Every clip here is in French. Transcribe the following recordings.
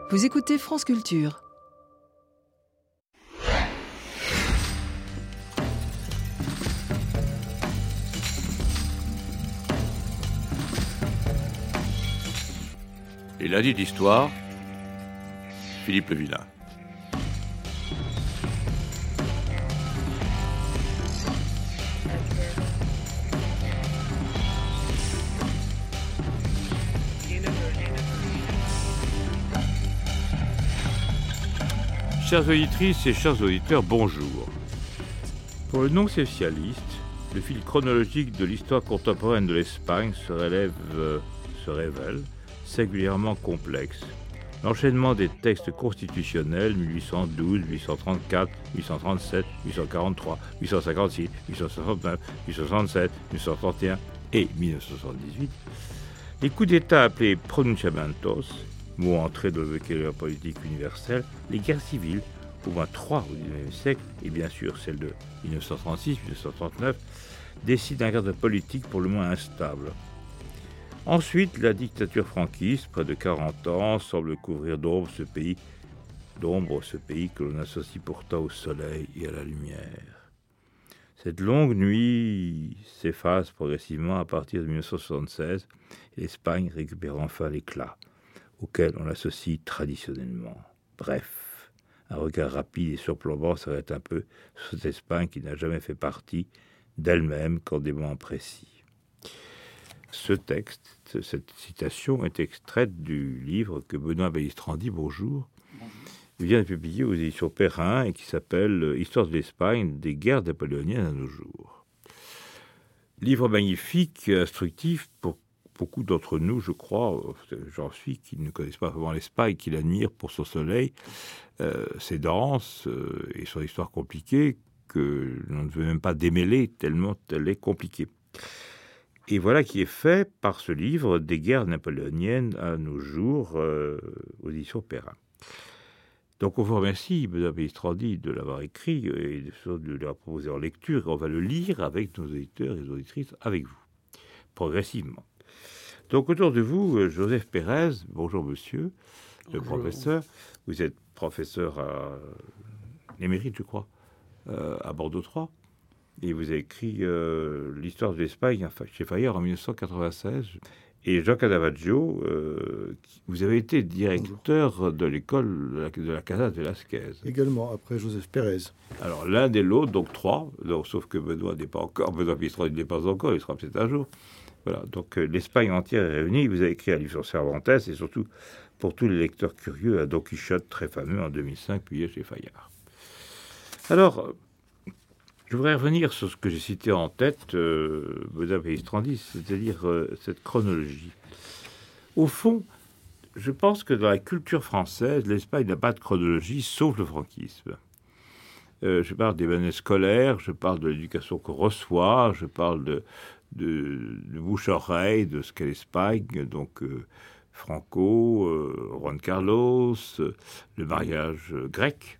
Vous écoutez France Culture. Et lundi d'histoire, Philippe Le Villain. Chères auditrices et chers auditeurs, bonjour. Pour le non-spécialiste, le fil chronologique de l'histoire contemporaine de l'Espagne se révèle singulièrement complexe. L'enchaînement des textes constitutionnels 1812, 1834, 1837, 1843, 1856, 1869, 1867, 1831 et 1978, les coups d'État appelés pronunciamientos, mot entré dans le vocabulaire politique universel, les guerres civiles, au moins 3 au XIXe siècle, et bien sûr celle de 1936-1939, décident un cadre politique pour le moins instable. Ensuite, la dictature franquiste, près de 40 ans, semble couvrir d'ombre ce pays que l'on associe pourtant au soleil et à la lumière. Cette longue nuit s'efface progressivement à partir de 1976, et l'Espagne récupère enfin l'éclat auquel on l'associe traditionnellement. Bref, un regard rapide et surplombant s'arrête un peu sur cette Espagne qui n'a jamais fait partie d'elle-même qu'en des moments précis. Ce texte, cette citation est extraite du livre que Benoît Bellistrandi, bonjour, vient de publier aux éditions Perrin et qui s'appelle « Histoire de l'Espagne, des guerres napoléoniennes à nos jours ». Livre magnifique, instructif pour beaucoup d'entre nous, je crois, j'en suis, qui ne connaissent pas vraiment l'Espagne, qui l'admirent pour son soleil, ses danses et son histoire compliquée que l'on ne veut même pas démêler tellement elle est compliquée. Et voilà qui est fait par ce livre des guerres napoléoniennes à nos jours, aux éditions Perrin. Donc on vous remercie, Benoît Bellistrandi, de l'avoir écrit et de l'avoir proposé en lecture. On va le lire avec nos auditeurs et nos auditrices, avec vous, progressivement. Donc autour de vous, Joseph Pérez, bonjour monsieur, le professeur. Vous êtes professeur à l'émérite, je crois, à Bordeaux 3. Et vous avez écrit l'histoire de l'Espagne chez Fayard en 1996. Et Jean Cadavaggio, vous avez été directeur de l'école de la Casa de Velasquez. Également, après Joseph Pérez. Alors l'un et l'autre, donc 3, donc, sauf que Benoît n'est pas encore, Benoît Bellistrandi n'est pas encore, il sera peut-être un jour. Voilà, donc l'Espagne entière est réunie. Vous avez écrit un livre sur Cervantes et surtout, pour tous les lecteurs curieux, un Don Quichotte très fameux en 2005, publié chez Fayard. Alors, je voudrais revenir sur ce que j'ai cité en tête, Benoît Bellistrandi, c'est-à-dire cette chronologie. Au fond, je pense que dans la culture française, l'Espagne n'a pas de chronologie, sauf le franquisme. Je parle des manuels scolaires, je parle de l'éducation qu'on reçoit, je parle de bouche-oreille, de ce qu'est l'Espagne, donc Franco, Juan Carlos, le mariage grec,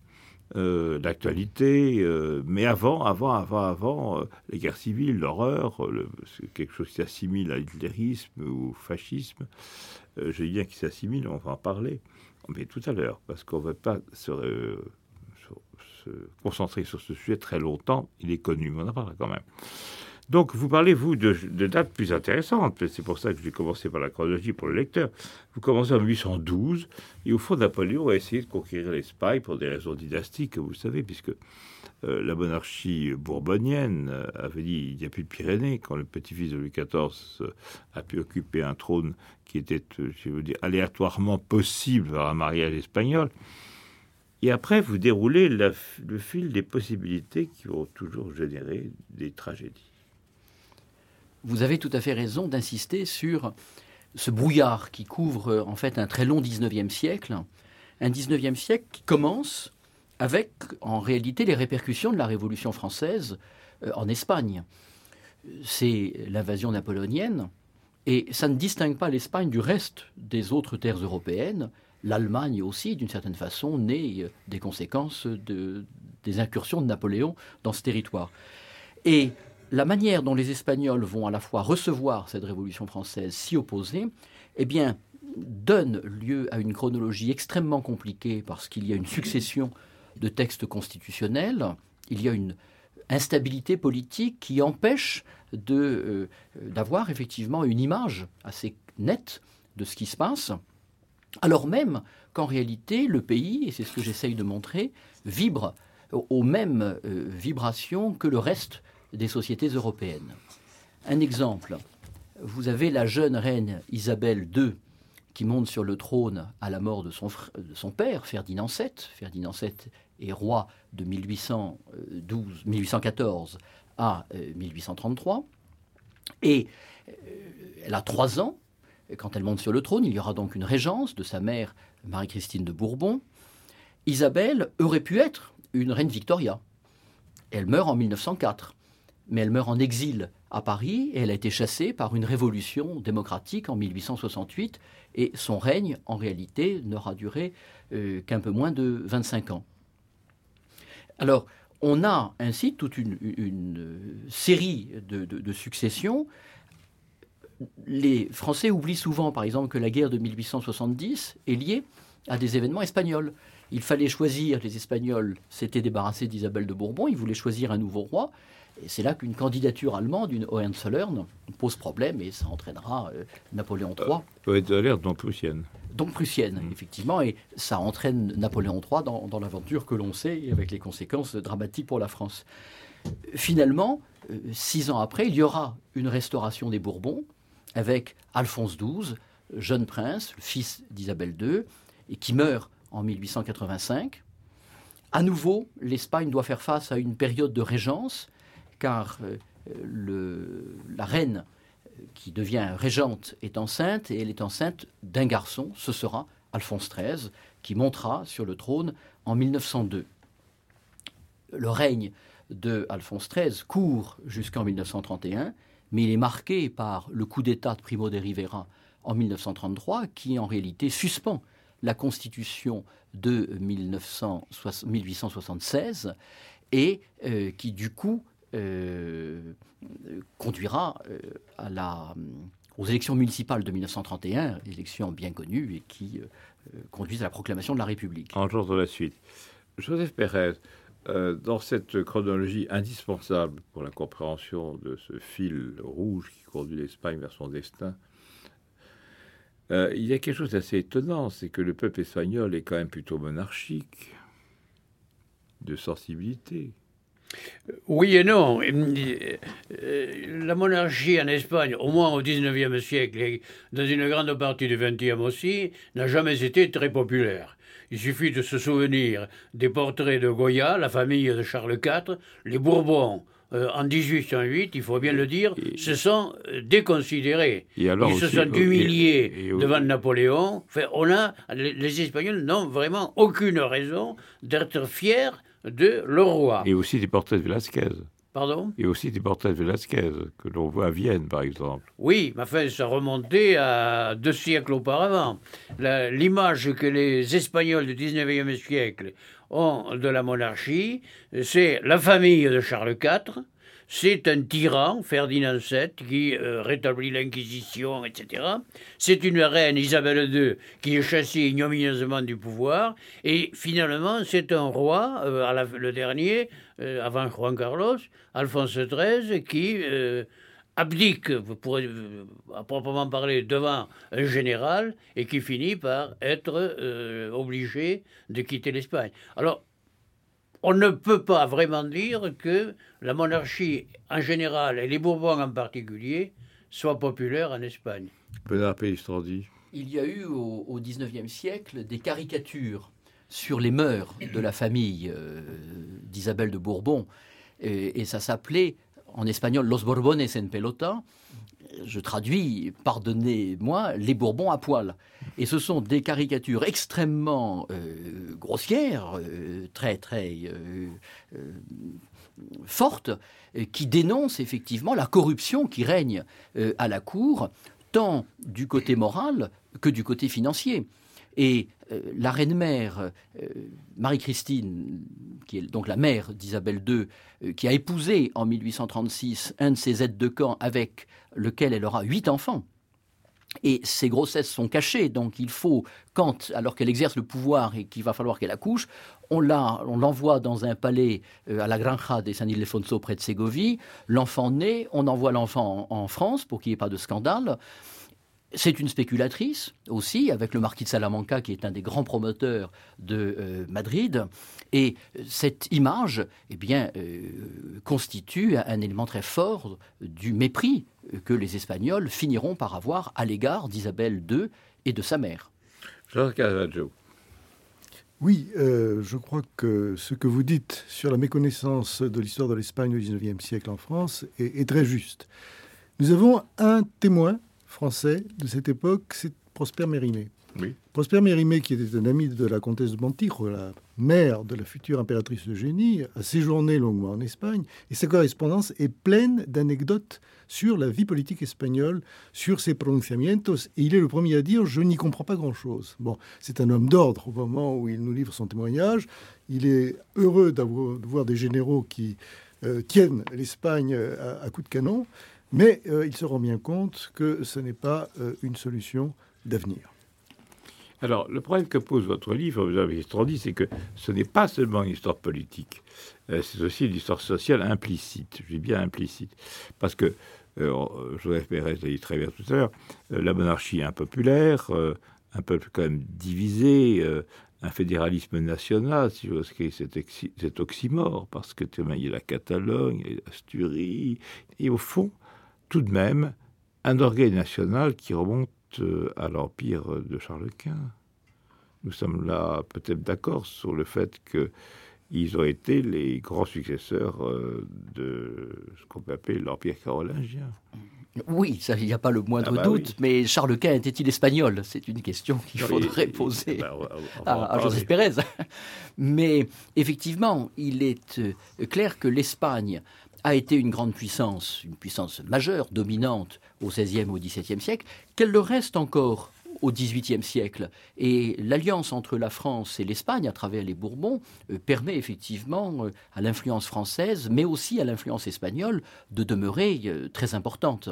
l'actualité, mais avant, les guerres civiles, l'horreur, quelque chose qui s'assimile à l'hitlérisme ou au fascisme. Je dis bien qu'il s'assimile, on va en parler, mais tout à l'heure, parce qu'on ne va pas se concentrer sur ce sujet très longtemps, il est connu, mais on en parlera quand même. Donc, vous parlez, vous, de dates plus intéressantes. C'est pour ça que j'ai commencé par la chronologie pour le lecteur. Vous commencez en 1812, et au fond, Napoléon a essayé de conquérir l'Espagne pour des raisons dynastiques, vous savez, puisque la monarchie bourbonienne avait dit il n'y a plus de Pyrénées, quand le petit-fils de Louis XIV a pu occuper un trône qui était, je veux dire, aléatoirement possible par un mariage espagnol. Et après, vous déroulez le fil des possibilités qui vont toujours générer des tragédies. Vous avez tout à fait raison d'insister sur ce brouillard qui couvre en fait un très long 19e siècle. Un 19e siècle qui commence avec, en réalité, les répercussions de la Révolution française en Espagne. C'est l'invasion napoléonienne, et ça ne distingue pas l'Espagne du reste des autres terres européennes. L'Allemagne aussi, d'une certaine façon, naît des conséquences des incursions de Napoléon dans ce territoire. Et la manière dont les Espagnols vont à la fois recevoir cette Révolution française si opposée, eh bien, donne lieu à une chronologie extrêmement compliquée parce qu'il y a une succession de textes constitutionnels, il y a une instabilité politique qui empêche d'avoir effectivement une image assez nette de ce qui se passe, alors même qu'en réalité le pays, et c'est ce que j'essaye de montrer, vibre aux mêmes vibrations que le reste des sociétés européennes. Un exemple, vous avez la jeune reine Isabelle II qui monte sur le trône à la mort de son père, Ferdinand VII. Ferdinand VII est roi de 1814 à 1833. Et elle a 3 ans. Quand elle monte sur le trône, il y aura donc une régence de sa mère, Marie-Christine de Bourbon. Isabelle aurait pu être une reine Victoria. Elle meurt en 1904, mais elle meurt en exil à Paris et elle a été chassée par une révolution démocratique en 1868 et son règne, en réalité, n'aura duré qu'un peu moins de 25 ans. Alors, on a ainsi toute une série de successions. Les Français oublient souvent, par exemple, que la guerre de 1870 est liée à des événements espagnols. Il fallait choisir, les Espagnols s'étaient débarrassés d'Isabelle de Bourbon, ils voulaient choisir un nouveau roi. Et c'est là qu'une candidature allemande, une Hohenzollern, pose problème et ça entraînera Napoléon III. Hohenzollern, donc prussienne. Donc prussienne, effectivement, et ça entraîne Napoléon III dans l'aventure que l'on sait, et avec les conséquences dramatiques pour la France. Finalement, 6 ans après, il y aura une restauration des Bourbons, avec Alphonse XII, jeune prince, le fils d'Isabelle II, et qui meurt en 1885. À nouveau, l'Espagne doit faire face à une période de régence, car la reine qui devient régente est enceinte, et elle est enceinte d'un garçon, ce sera Alphonse XIII, qui montera sur le trône en 1902. Le règne de Alphonse XIII court jusqu'en 1931, mais il est marqué par le coup d'État de Primo de Rivera en 1933, qui en réalité suspend la Constitution de 1876 et qui du coup conduira aux élections municipales de 1931, élections bien connues et qui conduisent à la proclamation de la République. Engendre la suite. Joseph Pérez, dans cette chronologie indispensable pour la compréhension de ce fil rouge qui conduit l'Espagne vers son destin, il y a quelque chose d'assez étonnant, c'est que le peuple espagnol est quand même plutôt monarchique, de sensibilité. Oui et non. La monarchie en Espagne, au moins au XIXe siècle, et dans une grande partie du XXe aussi, n'a jamais été très populaire. Il suffit de se souvenir des portraits de Goya, la famille de Charles IV, les Bourbons. En 1808, il faut bien le dire, se sont déconsidérés. Ils se sont humiliés devant Napoléon. Enfin, les Espagnols n'ont vraiment aucune raison d'être fiers de leur roi. Et aussi des portraits de Velázquez. Pardon ? Et aussi des portraits de Velázquez, que l'on voit à Vienne, par exemple. Oui, mais enfin, ça remontait à 2 siècles auparavant. L'image que les Espagnols du XIXe siècle ont de la monarchie, c'est la famille de Charles IV, c'est un tyran, Ferdinand VII, qui rétablit l'Inquisition, etc. C'est une reine, Isabelle II, qui est chassée ignominieusement du pouvoir. Et finalement, c'est un roi, le dernier, avant Juan Carlos, Alphonse XIII, qui abdique, à proprement parler, devant un général, et qui finit par être obligé de quitter l'Espagne. Alors, on ne peut pas vraiment dire que la monarchie en général, et les Bourbons en particulier, soient populaires en Espagne. Bernard Pellistrandi. Il y a eu au XIXe siècle des caricatures sur les mœurs de la famille d'Isabelle de Bourbon, et ça s'appelait en espagnol Los Borbones en pelota. Je traduis, pardonnez-moi, les Bourbons à poil. Et ce sont des caricatures extrêmement grossières, très fortes, qui dénoncent effectivement la corruption qui règne à la cour, tant du côté moral que du côté financier. Et la reine-mère, Marie-Christine, qui est donc la mère d'Isabelle II, qui a épousé en 1836 un de ses aides de camp avec lequel elle aura 8 enfants, Et ces grossesses sont cachées, donc il faut, alors qu'elle exerce le pouvoir et qu'il va falloir qu'elle accouche, on l'envoie dans un palais à la Granja de San Ildefonso près de Ségovie. L'enfant naît, on envoie l'enfant en France pour qu'il n'y ait pas de scandale. C'est une spéculatrice aussi, avec le marquis de Salamanca qui est un des grands promoteurs de Madrid. Et cette image constitue un élément très fort du mépris que les Espagnols finiront par avoir à l'égard d'Isabelle II et de sa mère. Jacques Caravaggio. Oui, je crois que ce que vous dites sur la méconnaissance de l'histoire de l'Espagne au XIXe siècle en France est très juste. Nous avons un témoin français de cette époque, c'est Prosper Mérimée. Oui. Prosper Mérimée, qui était un ami de la comtesse de Montijo, la mère de la future impératrice Eugénie, a séjourné longuement en Espagne, et sa correspondance est pleine d'anecdotes sur la vie politique espagnole, sur ses pronunciamientos, et il est le premier à dire « je n'y comprends pas grand-chose ». Bon, c'est un homme d'ordre au moment où il nous livre son témoignage. Il est heureux de voir des généraux qui tiennent l'Espagne à coups de canon, mais il se rend bien compte que ce n'est pas une solution d'avenir. Alors, le problème que pose votre livre, vous avez dit, c'est que ce n'est pas seulement une histoire politique, c'est aussi une histoire sociale implicite. Je dis bien implicite. Parce que, Joseph Pérez l'a dit très bien tout à l'heure, la monarchie impopulaire, un peuple quand même divisé, un fédéralisme national, si j'ose dire, c'est oxymore, parce que il y a la Catalogne, il y a l'Asturie, et au fond, tout de même, un orgueil national qui remonte à l'empire de Charles Quint. Nous sommes là peut-être d'accord sur le fait qu'ils ont été les grands successeurs de ce qu'on peut appeler l'empire carolingien. Oui, il n'y a pas le moindre doute, oui. Mais Charles Quint était-il espagnol? C'est une question qu'il faudrait poser à Joseph Pérez. Mais effectivement, il est clair que l'Espagne a été une grande puissance, une puissance majeure, dominante au XVIe, au XVIIe siècle, qu'elle le reste encore au XVIIIe siècle. Et l'alliance entre la France et l'Espagne, à travers les Bourbons, permet effectivement à l'influence française, mais aussi à l'influence espagnole, de demeurer très importante.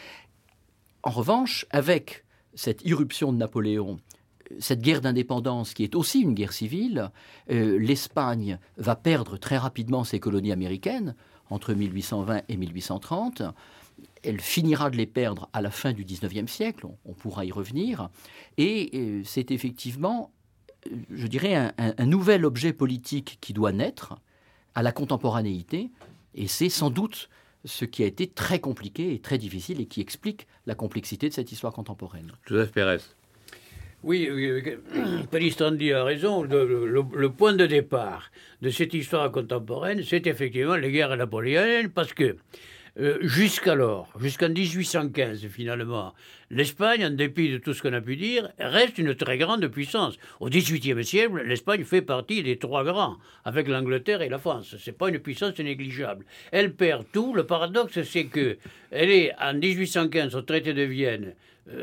En revanche, avec cette irruption de Napoléon, cette guerre d'indépendance qui est aussi une guerre civile, l'Espagne va perdre très rapidement ses colonies américaines, entre 1820 et 1830. Elle finira de les perdre à la fin du XIXe siècle, on pourra y revenir. Et c'est effectivement, je dirais, un nouvel objet politique qui doit naître à la contemporanéité. Et c'est sans doute ce qui a été très compliqué et très difficile et qui explique la complexité de cette histoire contemporaine. Joseph Pérez. Oui, Pellistrandi a raison. Le point de départ de cette histoire contemporaine, c'est effectivement les guerres napoléoniennes, parce que jusqu'en 1815, finalement, l'Espagne, en dépit de tout ce qu'on a pu dire, reste une très grande puissance. Au XVIIIe siècle, l'Espagne fait partie des trois grands, avec l'Angleterre et la France. C'est pas une puissance négligeable. Elle perd tout. Le paradoxe, c'est que elle est, en 1815, au traité de Vienne,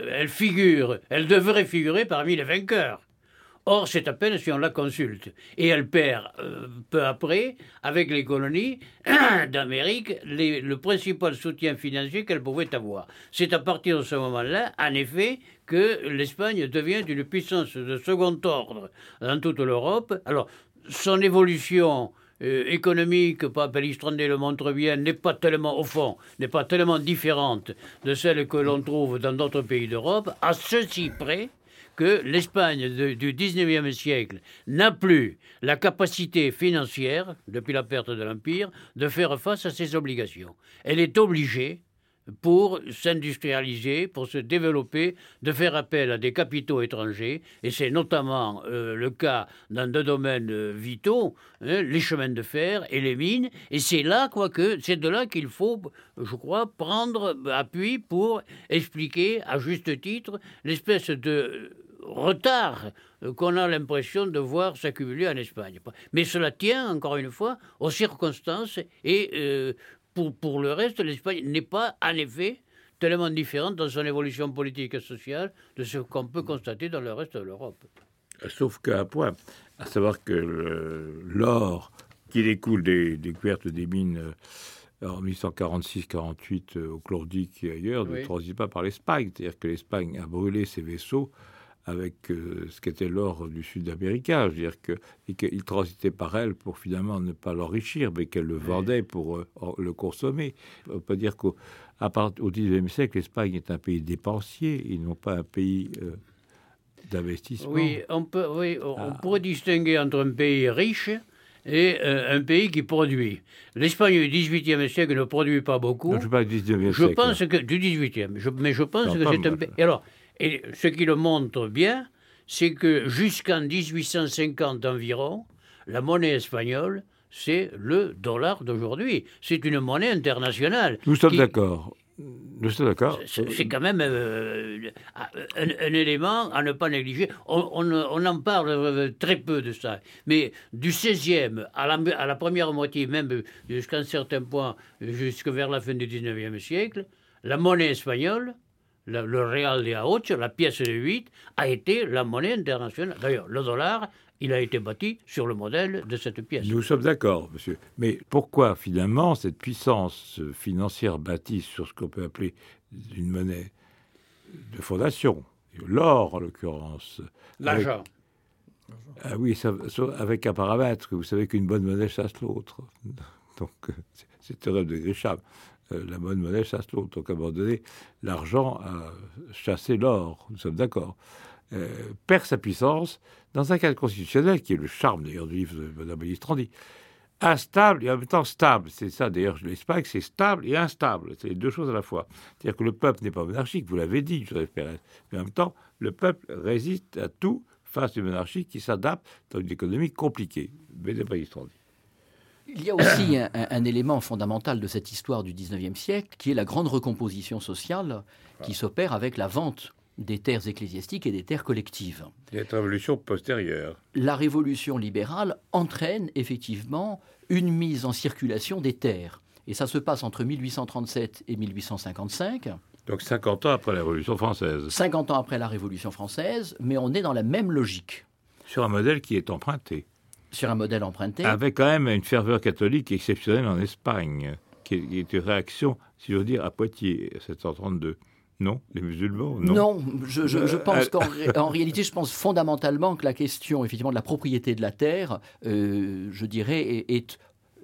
elle devrait figurer parmi les vainqueurs. Or, c'est à peine si on la consulte. Et elle perd, peu après, avec les colonies d'Amérique, le principal soutien financier qu'elle pouvait avoir. C'est à partir de ce moment-là, en effet, que l'Espagne devient une puissance de second ordre dans toute l'Europe. Alors, son évolution économique, Pellistrandi le montre bien, n'est pas tellement différente de celle que l'on trouve dans d'autres pays d'Europe, à ceci près que l'Espagne du XIXe siècle n'a plus la capacité financière, depuis la perte de l'Empire, de faire face à ses obligations. Elle est obligée, pour s'industrialiser, pour se développer, de faire appel à des capitaux étrangers, et c'est notamment le cas dans deux domaines vitaux, les chemins de fer et les mines, et c'est de là qu'il faut, je crois, prendre appui pour expliquer, à juste titre, l'espèce de retard qu'on a l'impression de voir s'accumuler en Espagne. Mais cela tient, encore une fois, aux circonstances et pour le reste, l'Espagne n'est pas, en effet, tellement différente dans son évolution politique et sociale de ce qu'on peut constater dans le reste de l'Europe. Sauf qu'à un point, à savoir que l'or qui découle des découvertes des mines en 1846-48 au Klondike et ailleurs, ne transit pas par l'Espagne. C'est-à-dire que l'Espagne a brûlé ses vaisseaux avec ce qu'était l'or du Sud-Américain. Et qu'il transitait par elle pour finalement ne pas l'enrichir, mais qu'elle le vendait pour le consommer. On peut pas dire qu'au XIXe siècle, l'Espagne est un pays dépensier, et non pas un pays d'investissement. Oui, on pourrait distinguer entre un pays riche et un pays qui produit. L'Espagne du XVIIIe siècle ne produit pas beaucoup. Non, je parle du XIXe siècle. Je pense que du XVIIIe, mais je pense que c'est un pays. Et ce qui le montre bien, c'est que jusqu'en 1850 environ, la monnaie espagnole, c'est le dollar d'aujourd'hui. C'est une monnaie internationale. Nous sommes d'accord. Nous sommes d'accord. C'est quand même un élément à ne pas négliger. On en parle très peu de ça. Mais du 16e à la première moitié, même jusqu'à un certain point, jusque vers la fin du 19e siècle, la monnaie espagnole, le Real de Aocho, la pièce de 8, a été la monnaie internationale. D'ailleurs, le dollar, il a été bâti sur le modèle de cette pièce. Nous sommes d'accord, monsieur. Mais pourquoi, finalement, cette puissance financière bâtie sur ce qu'on peut appeler une monnaie de fondation, l'or en l'occurrence. L'argent. Ah oui, avec un paramètre, vous savez qu'une bonne monnaie chasse l'autre. Donc, c'est le théorème de Grisham. La bonne monnaie chasse l'autre. Donc, à un moment donné, l'argent a chassé l'or. Nous sommes d'accord. Perd sa puissance dans un cadre constitutionnel, qui est le charme d'ailleurs du livre de Mme Pellistrandi, instable et en même temps stable. C'est ça d'ailleurs, l'Espagne, c'est stable et instable. C'est les deux choses à la fois. C'est-à-dire que le peuple n'est pas monarchique, vous l'avez dit, Joseph Pérez, mais en même temps, le peuple résiste à tout face à une monarchie qui s'adapte dans une économie compliquée. Mme Pellistrandi. Il y a aussi un élément fondamental de cette histoire du XIXe siècle, qui est la grande recomposition sociale qui s'opère avec la vente des terres ecclésiastiques et des terres collectives. Cette révolution postérieure. La révolution libérale entraîne effectivement une mise en circulation des terres. Et ça se passe entre 1837 et 1855. Donc 50 ans après la Révolution française. 50 ans après la Révolution française, mais on est dans la même logique. Sur un modèle qui est emprunté. Sur un modèle emprunté. Avec quand même une ferveur catholique exceptionnelle en Espagne, qui est une réaction, si je veux dire, à Poitiers, 732. Non, les musulmans, non. Non, je pense qu'en réalité, je pense fondamentalement que la question, effectivement, de la propriété de la terre, je dirais, est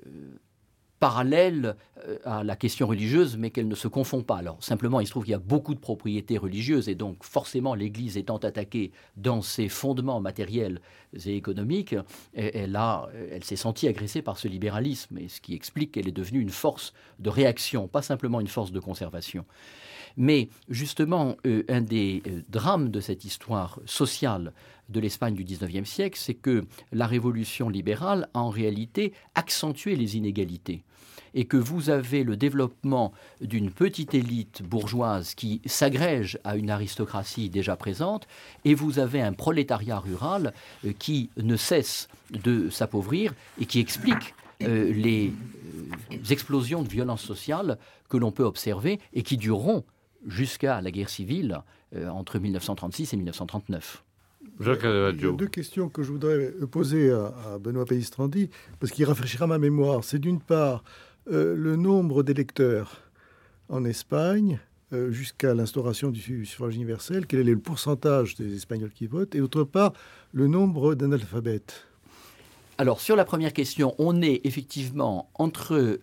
parallèle à la question religieuse, mais qu'elle ne se confond pas. Alors, simplement, il se trouve qu'il y a beaucoup de propriétés religieuses, et donc, forcément, l'Église étant attaquée dans ses fondements matériels et économiques, elle s'est sentie agressée par ce libéralisme, et ce qui explique qu'elle est devenue une force de réaction, pas simplement une force de conservation. Mais justement, un des drames de cette histoire sociale de l'Espagne du XIXe siècle, c'est que la révolution libérale a en réalité accentué les inégalités. Et que vous avez le développement d'une petite élite bourgeoise qui s'agrège à une aristocratie déjà présente, et vous avez un prolétariat rural qui ne cesse de s'appauvrir et qui explique les explosions de violence sociale que l'on peut observer et qui dureront jusqu'à la guerre civile entre 1936 et 1939. Il y a deux questions que je voudrais poser à Benoît Pellistrandi, parce qu'il rafraîchira ma mémoire. C'est d'une part le nombre d'électeurs en Espagne jusqu'à l'instauration du suffrage universel, quel est le pourcentage des Espagnols qui votent, et d'autre part le nombre d'analphabètes. Alors, sur la première question, on est effectivement entre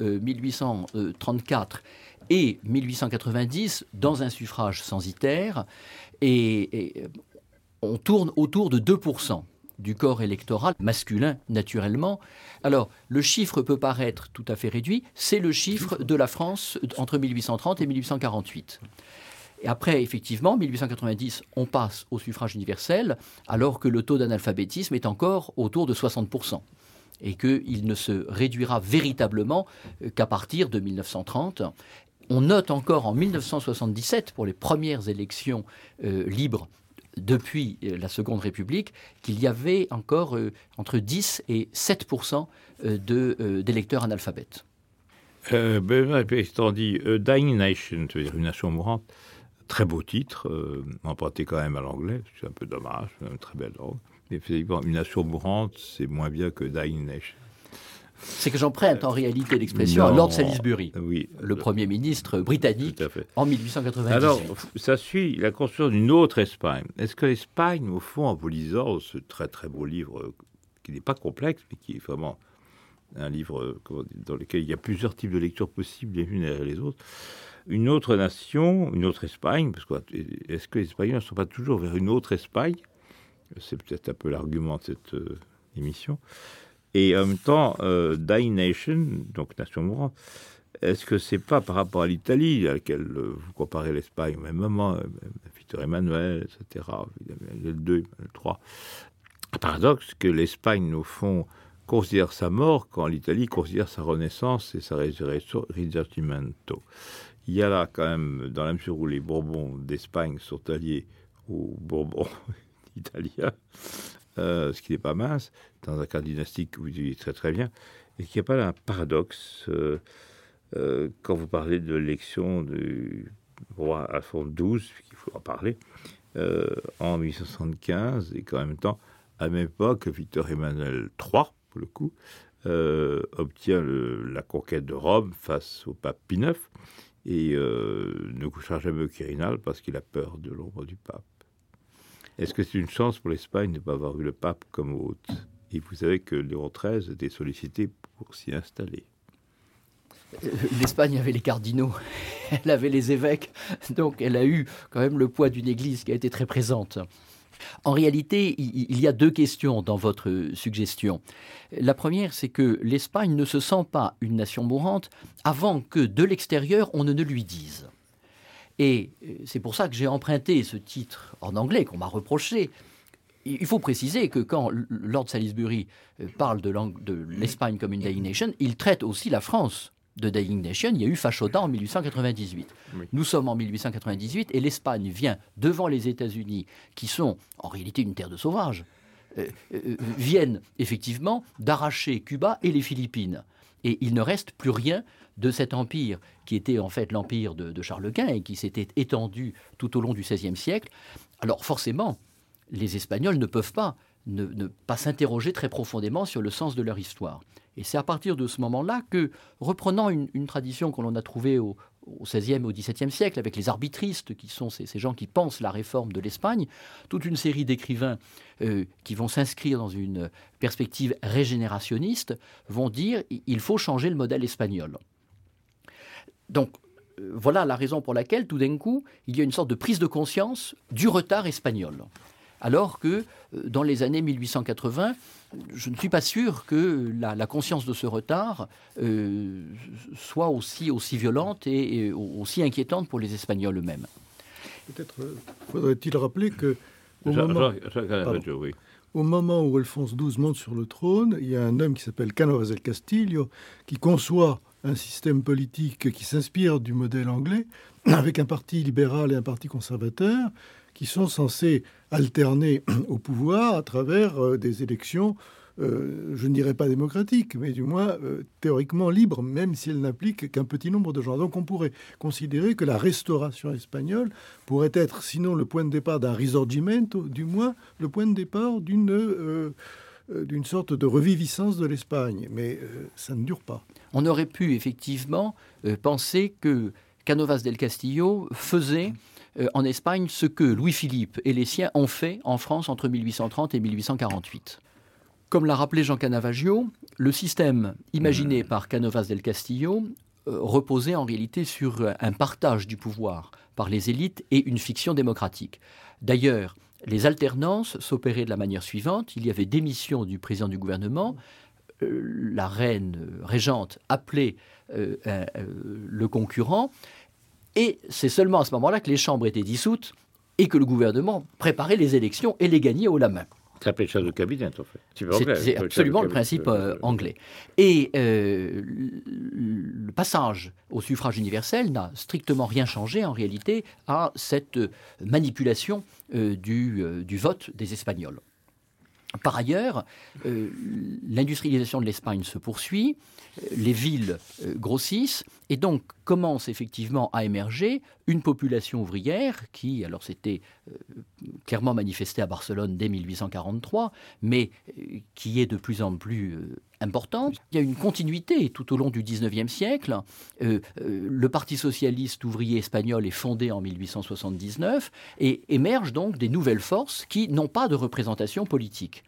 1834 et 1890 dans un suffrage censitaire, et on tourne autour de 2% du corps électoral masculin, naturellement. Alors, le chiffre peut paraître tout à fait réduit, c'est le chiffre de la France entre 1830 et 1848. Et après, effectivement, 1890, on passe au suffrage universel, alors que le taux d'analphabétisme est encore autour de 60%. Et qu'il ne se réduira véritablement qu'à partir de 1930. On note encore en 1977, pour les premières élections libres depuis la Seconde République, qu'il y avait encore entre 10 et 7% d'électeurs analphabètes. Benoît Pellistrandi, Dying Nation, tu veux dire une nation mourante, très beau titre, emprunté quand même à l'anglais, c'est un peu dommage, c'est une très belle langue. Mais effectivement, une nation mourante, c'est moins bien que Dying Nation. C'est que j'emprunte en réalité l'expression à Lord Salisbury, oui, le Premier ministre britannique, en 1898. Alors, ça suit la construction d'une autre Espagne. Est-ce que l'Espagne, au fond, en vous lisant ce très très beau livre, qui n'est pas complexe, mais qui est vraiment un livre dans lequel il y a plusieurs types de lectures possibles les unes derrière les autres, une autre nation, une autre Espagne, parce que est-ce que les Espagnols ne sont pas toujours vers une autre Espagne? C'est peut-être un peu l'argument de cette émission. Et en même temps, Dying Nation, donc nation mourante, est-ce que c'est pas par rapport à l'Italie, à laquelle vous comparez l'Espagne au même moment, Victor Emmanuel, etc., le 2, le 3, un paradoxe que l'Espagne, au fond, considère sa mort quand l'Italie considère sa renaissance et sa résurrection, Risorgimento. Il y a là quand même, dans la mesure où les Bourbons d'Espagne sont alliés aux Bourbons italiens, ce qui n'est pas mince, dans un cadre dynastique que vous dites très très bien, et qu'il n'y a pas là un paradoxe quand vous parlez de l'élection du roi Alphonse XII, qu'il faut en parler, en 1875, et qu'en même temps, à la même époque, Victor Emmanuel III, pour le coup, obtient la conquête de Rome face au pape Pie IX, et ne couchera jamais au Quirinal parce qu'il a peur de l'ombre du pape. Est-ce que c'est une chance pour l'Espagne de ne pas avoir eu le pape comme hôte? Et vous savez que Léon XIII était sollicité pour s'y installer. L'Espagne avait les cardinaux, elle avait les évêques, donc elle a eu quand même le poids d'une église qui a été très présente. En réalité, il y a deux questions dans votre suggestion. La première, c'est que l'Espagne ne se sent pas une nation mourante avant que, de l'extérieur, on ne lui dise. Et c'est pour ça que j'ai emprunté ce titre en anglais qu'on m'a reproché. Il faut préciser que quand Lord Salisbury parle de l'Espagne comme une dying nation, il traite aussi la France de dying nation. Il y a eu Fachoda en 1898. Oui. Nous sommes en 1898 et l'Espagne vient devant les États-Unis, qui sont en réalité une terre de sauvages, viennent effectivement d'arracher Cuba et les Philippines. Et il ne reste plus rien de cet empire qui était en fait l'empire de Charles Quint et qui s'était étendu tout au long du XVIe siècle. Alors forcément, les Espagnols ne peuvent pas ne pas s'interroger très profondément sur le sens de leur histoire. Et c'est à partir de ce moment-là que, reprenant une tradition qu'on a trouvée au XVIe et au XVIIe siècle, avec les arbitristes, qui sont ces gens qui pensent la réforme de l'Espagne, toute une série d'écrivains qui vont s'inscrire dans une perspective régénérationniste, vont dire il faut changer le modèle espagnol. Donc, voilà la raison pour laquelle, tout d'un coup, il y a une sorte de prise de conscience du retard espagnol. Alors que, dans les années 1880, je ne suis pas sûr que la conscience de ce retard soit aussi violente et aussi inquiétante pour les Espagnols eux-mêmes. Peut-être faudrait-il rappeler que au moment où Alphonse XII monte sur le trône, il y a un homme qui s'appelle Cánovas del Castillo qui conçoit un système politique qui s'inspire du modèle anglais, avec un parti libéral et un parti conservateur, qui sont censés alterner au pouvoir à travers des élections, je ne dirais pas démocratiques, mais du moins théoriquement libres, même si elles n'impliquent qu'un petit nombre de gens. Donc on pourrait considérer que la restauration espagnole pourrait être, sinon le point de départ d'un risorgimento, du moins le point de départ d'une sorte de reviviscence de l'Espagne. Mais ça ne dure pas. On aurait pu effectivement penser que Cánovas del Castillo faisait en Espagne ce que Louis-Philippe et les siens ont fait en France entre 1830 et 1848. Comme l'a rappelé Jean Canavaggio, le système imaginé par Cánovas del Castillo reposait en réalité sur un partage du pouvoir par les élites et une fiction démocratique. D'ailleurs, les alternances s'opéraient de la manière suivante. Il y avait démission du président du gouvernement, la reine régente appelait le concurrent, et c'est seulement à ce moment-là que les chambres étaient dissoutes et que le gouvernement préparait les élections et les gagnait haut la main. Ça s'appelle chef de cabinet, en fait. C'est absolument le principe anglais. Et le passage au suffrage universel n'a strictement rien changé, en réalité, à cette manipulation du vote des Espagnols. Par ailleurs, l'industrialisation de l'Espagne se poursuit, les villes grossissent, et donc commence effectivement à émerger une population ouvrière qui, alors c'était clairement manifestée à Barcelone dès 1843, mais qui est de plus en plus importante. Il y a une continuité tout au long du XIXe siècle. Le Parti socialiste ouvrier espagnol est fondé en 1879 et émergent donc des nouvelles forces qui n'ont pas de représentation politique.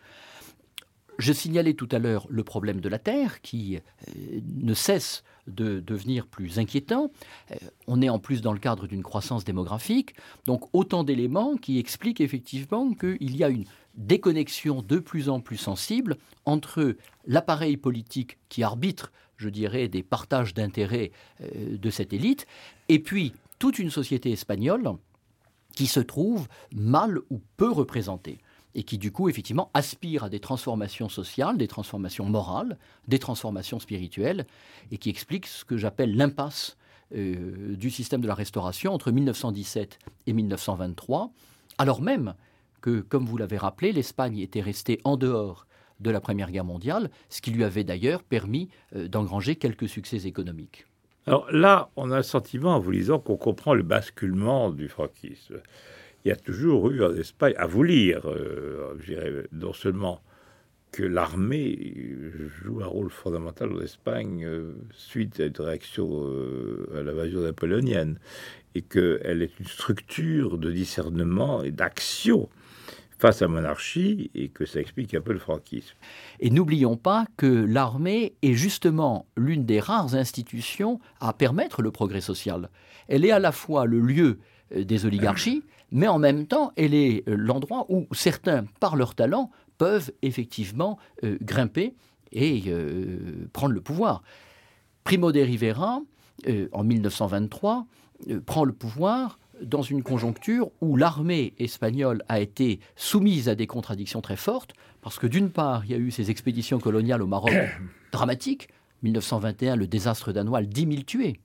Je signalais tout à l'heure le problème de la terre qui ne cesse de devenir plus inquiétant. On est en plus dans le cadre d'une croissance démographique, donc autant d'éléments qui expliquent effectivement qu'il y a une déconnexion de plus en plus sensible entre l'appareil politique qui arbitre, je dirais, des partages d'intérêts de cette élite, et puis toute une société espagnole qui se trouve mal ou peu représentée et qui, du coup, effectivement, aspire à des transformations sociales, des transformations morales, des transformations spirituelles, et qui explique ce que j'appelle l'impasse du système de la Restauration entre 1917 et 1923, alors même que, comme vous l'avez rappelé, l'Espagne était restée en dehors de la Première Guerre mondiale, ce qui lui avait d'ailleurs permis d'engranger quelques succès économiques. Alors là, on a le sentiment, en vous lisant, qu'on comprend le basculement du franquisme. Il y a toujours eu en Espagne, à vous lire, je dirais, non seulement que l'armée joue un rôle fondamental en Espagne suite à une réaction à l'invasion napoléonienne, et qu'elle est une structure de discernement et d'action face à la monarchie, et que ça explique un peu le franquisme. Et n'oublions pas que l'armée est justement l'une des rares institutions à permettre le progrès social. Elle est à la fois le lieu des oligarchies, mais en même temps, elle est l'endroit où certains, par leur talent, peuvent effectivement grimper et prendre le pouvoir. Primo de Rivera, en 1923, prend le pouvoir dans une conjoncture où l'armée espagnole a été soumise à des contradictions très fortes, parce que d'une part, il y a eu ces expéditions coloniales au Maroc dramatiques, 1921, le désastre danois, 10 000 tués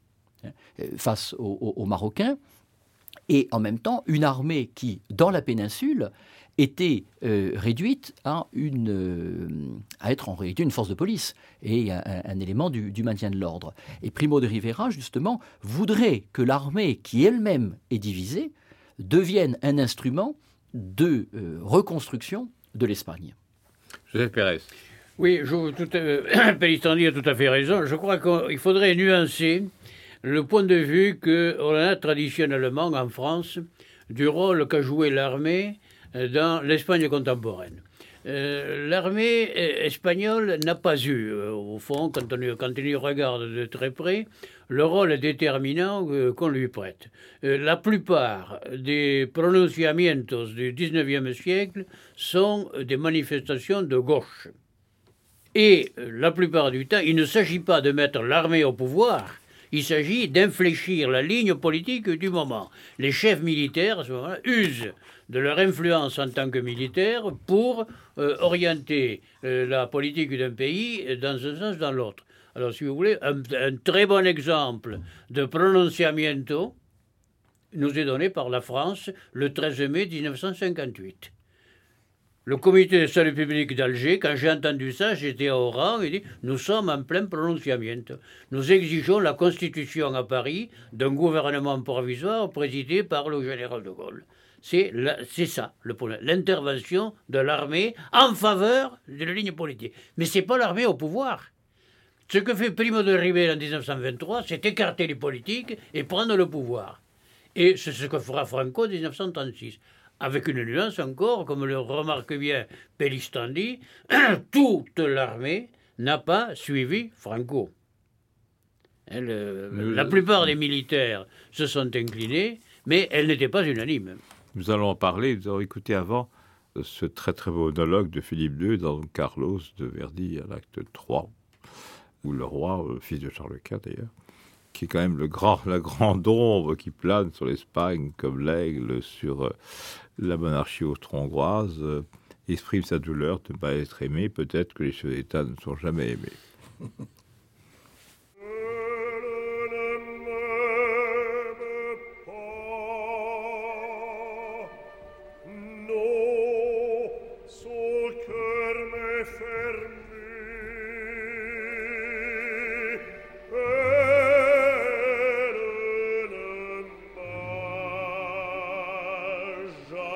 face aux Marocains, et en même temps, une armée qui, dans la péninsule, était réduite à être en réalité une force de police et un élément du maintien de l'ordre. Et Primo de Rivera, justement, voudrait que l'armée, qui elle-même est divisée, devienne un instrument de reconstruction de l'Espagne. Joseph Pérez. Oui, Pellistrandi a tout à fait raison. Je crois qu'il faudrait nuancer le point de vue qu'on a traditionnellement en France du rôle qu'a joué l'armée dans l'Espagne contemporaine. L'armée espagnole n'a pas eu, au fond, quand on y regarde de très près, le rôle déterminant qu'on lui prête. La plupart des pronunciamientos du XIXe siècle sont des manifestations de gauche. Et la plupart du temps, il ne s'agit pas de mettre l'armée au pouvoir. Il s'agit d'infléchir la ligne politique du moment. Les chefs militaires, à ce moment-là, usent de leur influence en tant que militaires pour orienter la politique d'un pays dans un sens ou dans l'autre. Alors, si vous voulez, un très bon exemple de pronunciamiento nous est donné par la France le 13 mai 1958. Le comité de salut public d'Alger, quand j'ai entendu ça, j'étais à Oran et dit « Nous sommes en plein prononciamiento. Nous exigeons la constitution à Paris d'un gouvernement provisoire présidé par le général de Gaulle. » C'est ça, l'intervention de l'armée en faveur de la ligne politique. Mais ce n'est pas l'armée au pouvoir. Ce que fait Primo de Rivera en 1923, c'est écarter les politiques et prendre le pouvoir. Et c'est ce que fera Franco en 1936. Avec une nuance encore, comme le remarque bien Pellistrandi, toute l'armée n'a pas suivi Franco. La plupart des militaires se sont inclinés, mais elle n'était pas unanime. Nous allons en parler. Nous avons écouté avant ce très très beau monologue de Philippe II dans Carlos de Verdi à l'acte 3, où le roi, fils de Charles Quint d'ailleurs, qui est quand même la grande ombre qui plane sur l'Espagne comme l'aigle sur la monarchie austro-hongroise, exprime sa douleur de ne pas être aimé. Peut-être que les chefs d'État ne sont jamais aimés. Ja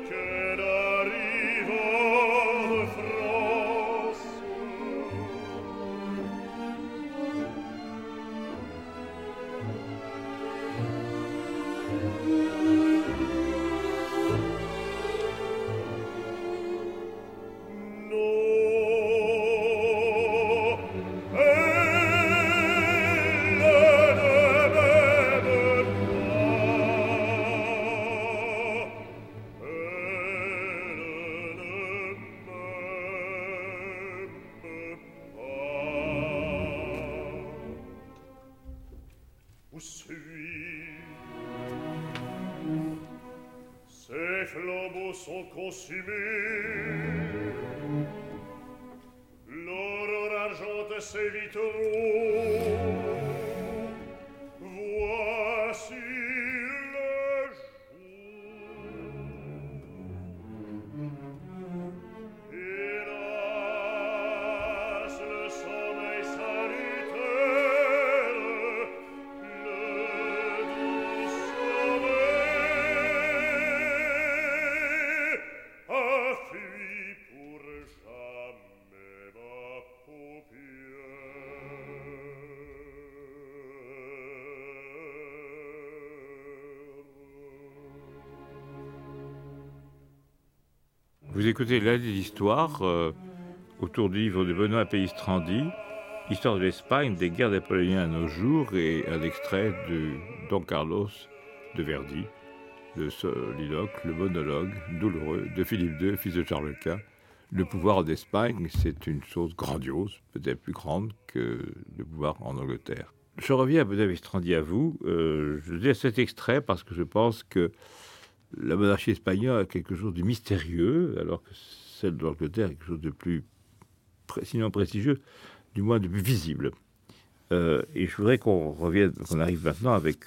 Ces flambeaux sont consumés, l'aurore argente ses vitraux. Voici le jour. Hélas, le sommeil salutaire, le doux sommeil a fui pour jamais ma paupière. Vous écoutez l'année de l'histoire autour du livre de Benoît Pellistrandi, Histoire de l'Espagne, des guerres napoléoniennes à nos jours, et un extrait de Don Carlos de Verdi, le soliloque, le monologue douloureux de Philippe II, fils de Charles Quint. Le pouvoir d'Espagne, c'est une chose grandiose, peut-être plus grande que le pouvoir en Angleterre. Je reviens à Benoît Pellistrandi, à vous. Je dis cet extrait parce que je pense que la monarchie espagnole a quelque chose de mystérieux, alors que celle de l'Angleterre a quelque chose de plus, sinon prestigieux, du moins de plus visible. Et je voudrais qu'on arrive maintenant avec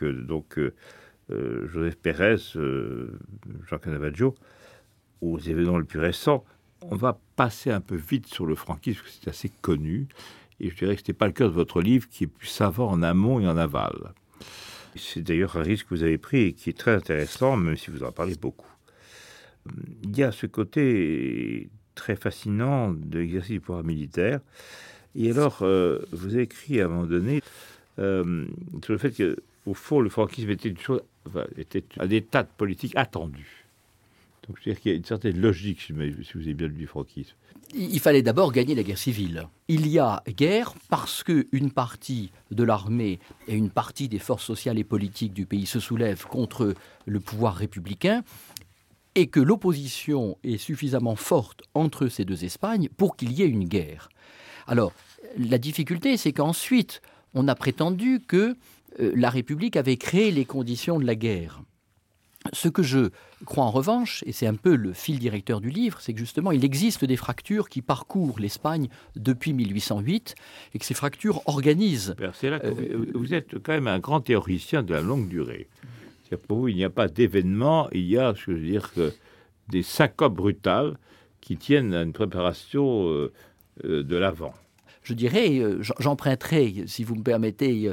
Joseph Pérez, Jean Canavaggio, aux événements les plus récents. On va passer un peu vite sur le franquisme, parce que c'est assez connu, et je dirais que ce n'est pas le cœur de votre livre, qui est plus savant en amont et en aval. C'est d'ailleurs un risque que vous avez pris et qui est très intéressant, même si vous en parlez beaucoup. Il y a ce côté très fascinant de l'exercice du pouvoir militaire. Et alors, vous avez écrit à un moment donné sur le fait qu'au fond, le franquisme était était un état de politique attendu. Donc, je veux dire qu'il y a une certaine logique, si vous avez bien lu le franquisme. Il fallait d'abord gagner la guerre civile. Il y a guerre parce qu'une partie de l'armée et une partie des forces sociales et politiques du pays se soulèvent contre le pouvoir républicain et que l'opposition est suffisamment forte entre ces deux Espagnes pour qu'il y ait une guerre. Alors, la difficulté, c'est qu'ensuite, on a prétendu que la République avait créé les conditions de la guerre. Ce que je crois en revanche, et c'est un peu le fil directeur du livre, c'est que justement il existe des fractures qui parcourent l'Espagne depuis 1808 et que ces fractures organisent... C'est là que vous êtes quand même un grand théoricien de la longue durée. C'est-à-dire pour vous, il n'y a pas d'événement, il y a, je veux dire, des syncopes brutales qui tiennent à une préparation de l'avant. Je dirais, j'emprunterai, si vous me permettez,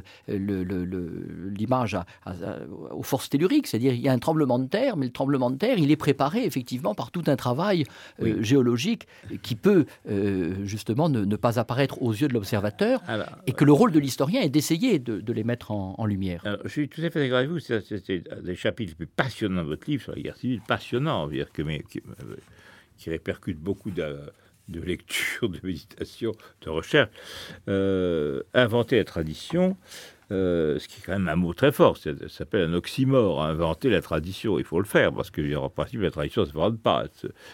l'image aux forces telluriques, c'est-à-dire il y a un tremblement de terre, mais le tremblement de terre, il est préparé effectivement par tout un travail géologique qui peut justement ne pas apparaître aux yeux de l'observateur, et que le rôle de l'historien est d'essayer de les mettre en lumière. Alors, je suis tout à fait d'accord avec vous, c'est un des chapitres les plus passionnants de votre livre sur la guerre civile, passionnant, qui répercute beaucoup de lecture, de méditation, de recherche, inventer la tradition, ce qui est quand même un mot très fort, ça s'appelle un oxymore, inventer la tradition, il faut le faire, parce qu'en principe, la tradition ne se invente pas,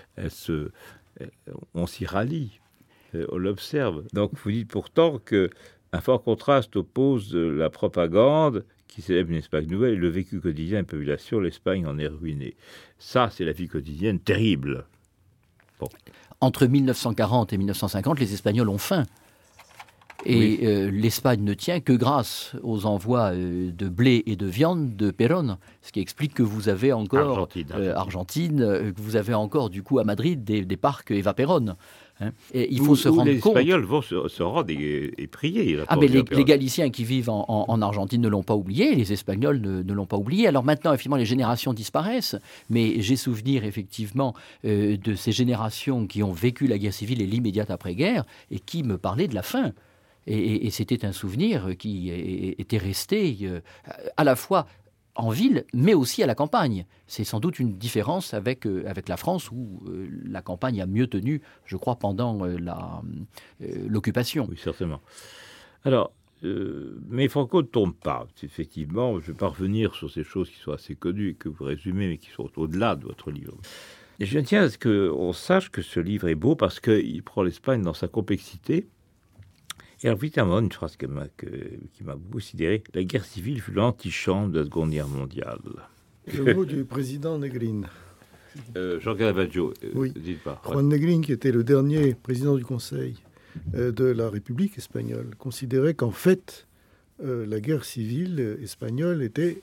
on s'y rallie, on l'observe. Donc vous dites pourtant qu'un fort contraste oppose la propagande qui célèbre une Espagne nouvelle et le vécu quotidien de la population, l'Espagne en est ruinée. Ça, c'est la vie quotidienne terrible. Bon. Entre 1940 et 1950, les Espagnols ont faim. Et l'Espagne ne tient que grâce aux envois de blé et de viande de Perón, ce qui explique que vous avez encore Argentine, que vous avez encore du coup à Madrid des parcs Eva Perón. Hein. Et il faut se rendre compte. Les Espagnols vont se rendre et prier. Mais les Galiciens qui vivent en Argentine ne l'ont pas oublié, les Espagnols ne l'ont pas oublié. Alors maintenant, effectivement, les générations disparaissent, mais j'ai souvenir effectivement de ces générations qui ont vécu la guerre civile et l'immédiate après-guerre et qui me parlaient de la faim. Et c'était un souvenir qui était resté à la fois en ville, mais aussi à la campagne. C'est sans doute une différence avec la France, où la campagne a mieux tenu, je crois, pendant l'occupation. Oui, certainement. Alors, mais Franco ne tombe pas. Effectivement, je vais pas revenir sur ces choses qui sont assez connues et que vous résumez, mais qui sont au-delà de votre livre. Et je tiens à ce qu'on sache que ce livre est beau parce qu'il prend l'Espagne dans sa complexité. Et alors, évidemment, une phrase qui m'a beaucoup sidéré, la guerre civile fut l'antichambre de la Seconde Guerre mondiale. Le mot du président Negrin. Jean Caravaggio, oui. dites pas. Juan Negrin, qui était le dernier président du Conseil de la République espagnole, considérait qu'en fait, la guerre civile espagnole était,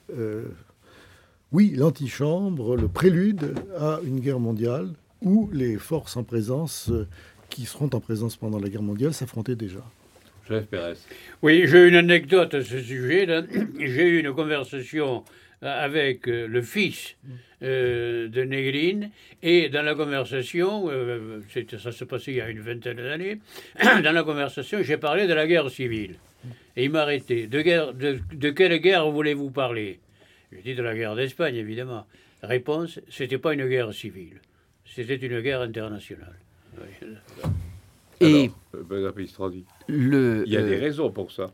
l'antichambre, le prélude à une guerre mondiale où les forces en présence, qui seront en présence pendant la guerre mondiale, s'affrontaient déjà. Joseph Pérez. Oui, j'ai une anecdote à ce sujet. J'ai eu une conversation avec le fils de Negrin, et dans la conversation, ça se passait il y a une vingtaine d'années, dans la conversation, j'ai parlé de la guerre civile. Et il m'a arrêté. De quelle guerre voulez-vous parler? J'ai dit de la guerre d'Espagne, évidemment. Réponse, c'était pas une guerre civile. C'était une guerre internationale. Oui. Et il y a des raisons pour ça.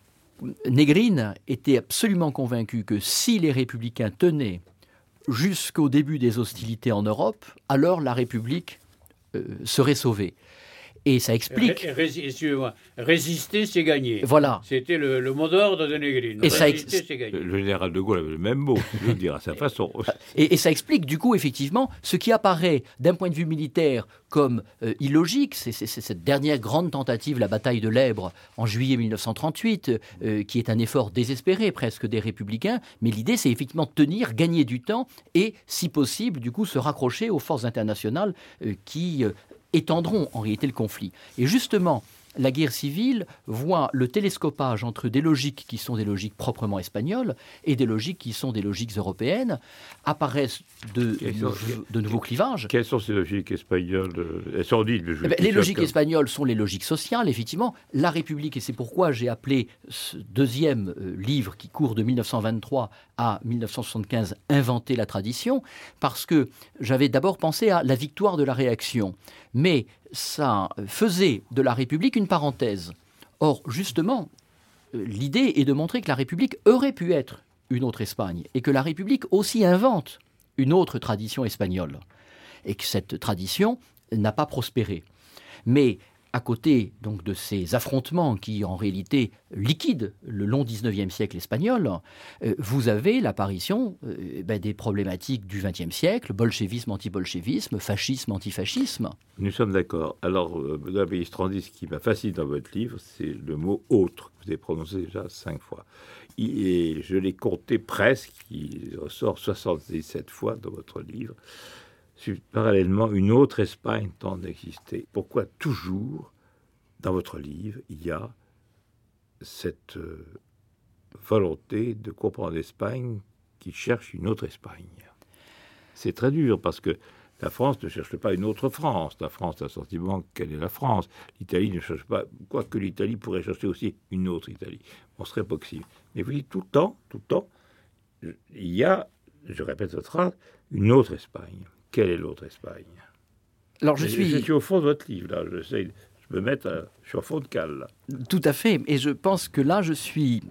Negrin était absolument convaincu que si les républicains tenaient jusqu'au début des hostilités en Europe, alors la République serait sauvée. Et ça explique... Excusez-moi, résister, c'est gagner. Voilà. C'était le mot d'ordre de Negrin. Et résister, c'est gagner. Le général de Gaulle avait le même mot, je veux dire, à sa façon. Et ça explique, du coup, effectivement, ce qui apparaît d'un point de vue militaire comme illogique, c'est cette dernière grande tentative, la bataille de l'Èbre, en juillet 1938, qui est un effort désespéré presque des républicains, mais l'idée, c'est effectivement tenir, gagner du temps et, si possible, du coup, se raccrocher aux forces internationales qui... étendront en réalité le conflit. Et justement, la guerre civile voit le télescopage entre des logiques qui sont des logiques proprement espagnoles et des logiques qui sont des logiques européennes. Apparaissent de nouveaux clivages. Quelles sont ces logiques espagnoles? Elles sont dites, mais les logiques espagnoles sont les logiques sociales, effectivement. La République, et c'est pourquoi j'ai appelé ce deuxième livre qui court de 1923 à 1975 « Inventer la tradition », parce que j'avais d'abord pensé à la victoire de la réaction. Mais ça faisait de la République une parenthèse. Or, justement, l'idée est de montrer que la République aurait pu être une autre Espagne et que la République aussi invente une autre tradition espagnole et que cette tradition n'a pas prospéré. Mais à côté donc de ces affrontements qui en réalité liquident le long 19e siècle espagnol, vous avez l'apparition des problématiques du 20e siècle, bolchevisme, anti-bolchevisme, fascisme, antifascisme. Nous sommes d'accord. Alors, Mme Pellistrandi, ce qui m'a fasciné dans votre livre, c'est le mot « autre », que vous avez prononcé déjà 5 fois. Et je l'ai compté presque, il ressort 77 fois dans votre livre. Parallèlement, une autre Espagne tente d'exister. Pourquoi toujours, dans votre livre, il y a cette volonté de comprendre l'Espagne qui cherche une autre Espagne? C'est très dur parce que la France ne cherche pas une autre France. La France a le sentiment qu'elle est la France. L'Italie ne cherche pas, quoique l'Italie pourrait chercher aussi une autre Italie. On serait possible. Mais vous dites tout le temps, il y a, je répète cette phrase, une autre Espagne. Quelle est l'autre Espagne? Alors je suis au fond de votre livre, là. Je suis au fond de cale, là. Tout à fait. Et je pense que là, je suis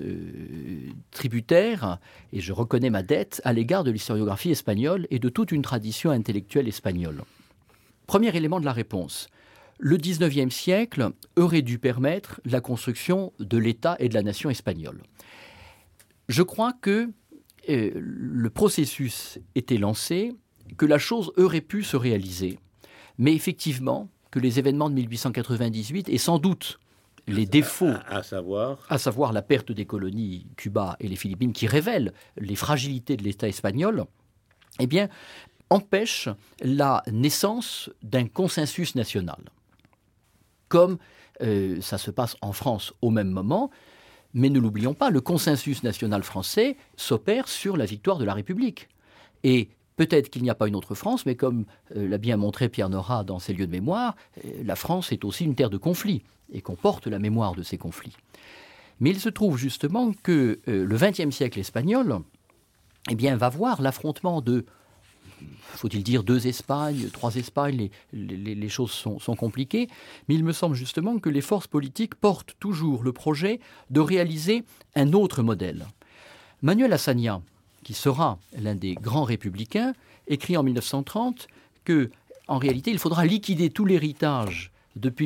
tributaire, et je reconnais ma dette à l'égard de l'historiographie espagnole et de toute une tradition intellectuelle espagnole. Premier élément de la réponse. Le 19e siècle aurait dû permettre la construction de l'État et de la nation espagnole. Je crois que le processus était lancé, que la chose aurait pu se réaliser, mais effectivement que les événements de 1898 et sans doute les défauts, à savoir à savoir la perte des colonies Cuba et les Philippines, qui révèlent les fragilités de l'État espagnol, eh bien, empêchent la naissance d'un consensus national. Comme ça se passe en France au même moment, mais ne l'oublions pas, le consensus national français s'opère sur la victoire de la République. Et peut-être qu'il n'y a pas une autre France, mais comme l'a bien montré Pierre Nora dans ses lieux de mémoire, la France est aussi une terre de conflits et qu'on porte la mémoire de ces conflits. Mais il se trouve justement que le XXe siècle espagnol eh bien, va voir l'affrontement de, faut-il dire, 2 Espagnes, 3 Espagnes, les choses sont compliquées, mais il me semble justement que les forces politiques portent toujours le projet de réaliser un autre modèle. Manuel Azaña, qui sera l'un des grands républicains, écrit en 1930 que, en réalité, il faudra liquider tout l'héritage depuis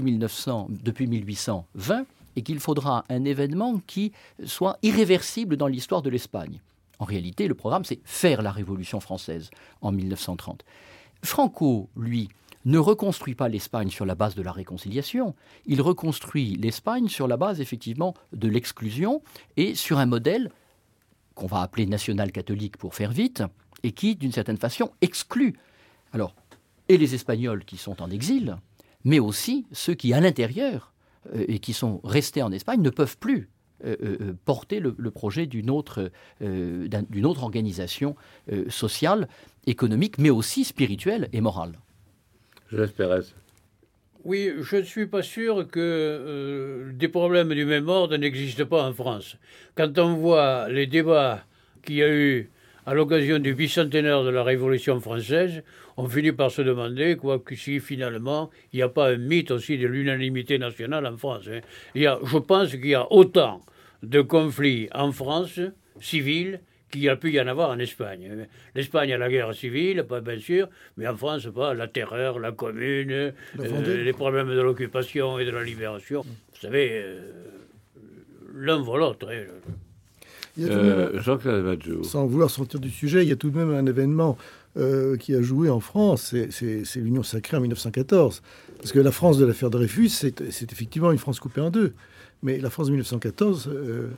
1820 et qu'il faudra un événement qui soit irréversible dans l'histoire de l'Espagne. En réalité, le programme, c'est faire la Révolution française en 1930. Franco, lui, ne reconstruit pas l'Espagne sur la base de la réconciliation. Il reconstruit l'Espagne sur la base, effectivement, de l'exclusion et sur un modèle qu'on va appeler national-catholique pour faire vite, et qui, d'une certaine façon, exclut alors, et les Espagnols qui sont en exil, mais aussi ceux qui, à l'intérieur, et qui sont restés en Espagne, ne peuvent plus porter le projet d'une autre organisation sociale, économique, mais aussi spirituelle et morale. Joseph Pérez. Oui, je ne suis pas sûr que des problèmes du même ordre n'existent pas en France. Quand on voit les débats qu'il y a eu à l'occasion du bicentenaire de la Révolution française, on finit par se demander si finalement il n'y a pas un mythe aussi de l'unanimité nationale en France. Je pense qu'il y a autant de conflits en France, civils, qu'il y a pu y en avoir en Espagne. L'Espagne a la guerre civile, pas bien sûr, mais en France, pas la terreur, la commune, les problèmes de l'occupation et de la libération. Vous savez, l'un vaut l'autre. Jean-Claude Vadjo. Sans vouloir sortir du sujet, il y a tout de même un événement qui a joué en France, c'est l'Union sacrée en 1914. Parce que la France de l'affaire Dreyfus, c'est effectivement une France coupée en deux. Mais la France de 1914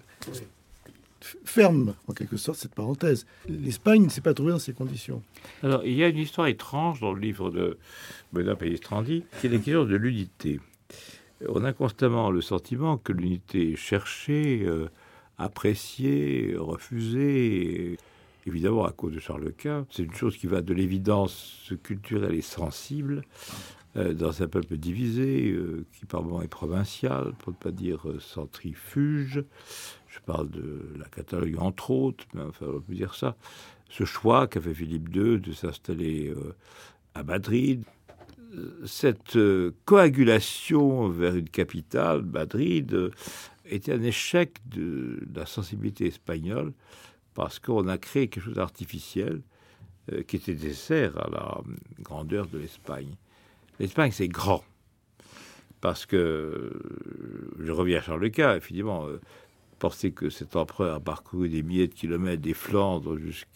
ferme, en quelque sorte, cette parenthèse. L'Espagne ne s'est pas trouvée dans ces conditions. Alors, il y a une histoire étrange dans le livre de Benoît Pellistrandi, qui est la question de l'unité. On a constamment le sentiment que l'unité est cherchée, appréciée, refusée, évidemment à cause de Charles Quint. C'est une chose qui va de l'évidence culturelle et sensible dans un peuple divisé, qui par moments est provincial, pour ne pas dire centrifuge. Je parle de la Catalogne, entre autres, mais enfin, on peut dire ça. Ce choix qu'a fait Philippe II de s'installer à Madrid, cette coagulation vers une capitale, Madrid, était un échec de la sensibilité espagnole, parce qu'on a créé quelque chose d'artificiel qui était nécessaire à la grandeur de l'Espagne. L'Espagne, c'est grand, parce que, je reviens à Charles Quint, effectivement, penser que cet empereur a parcouru des milliers de kilomètres des Flandres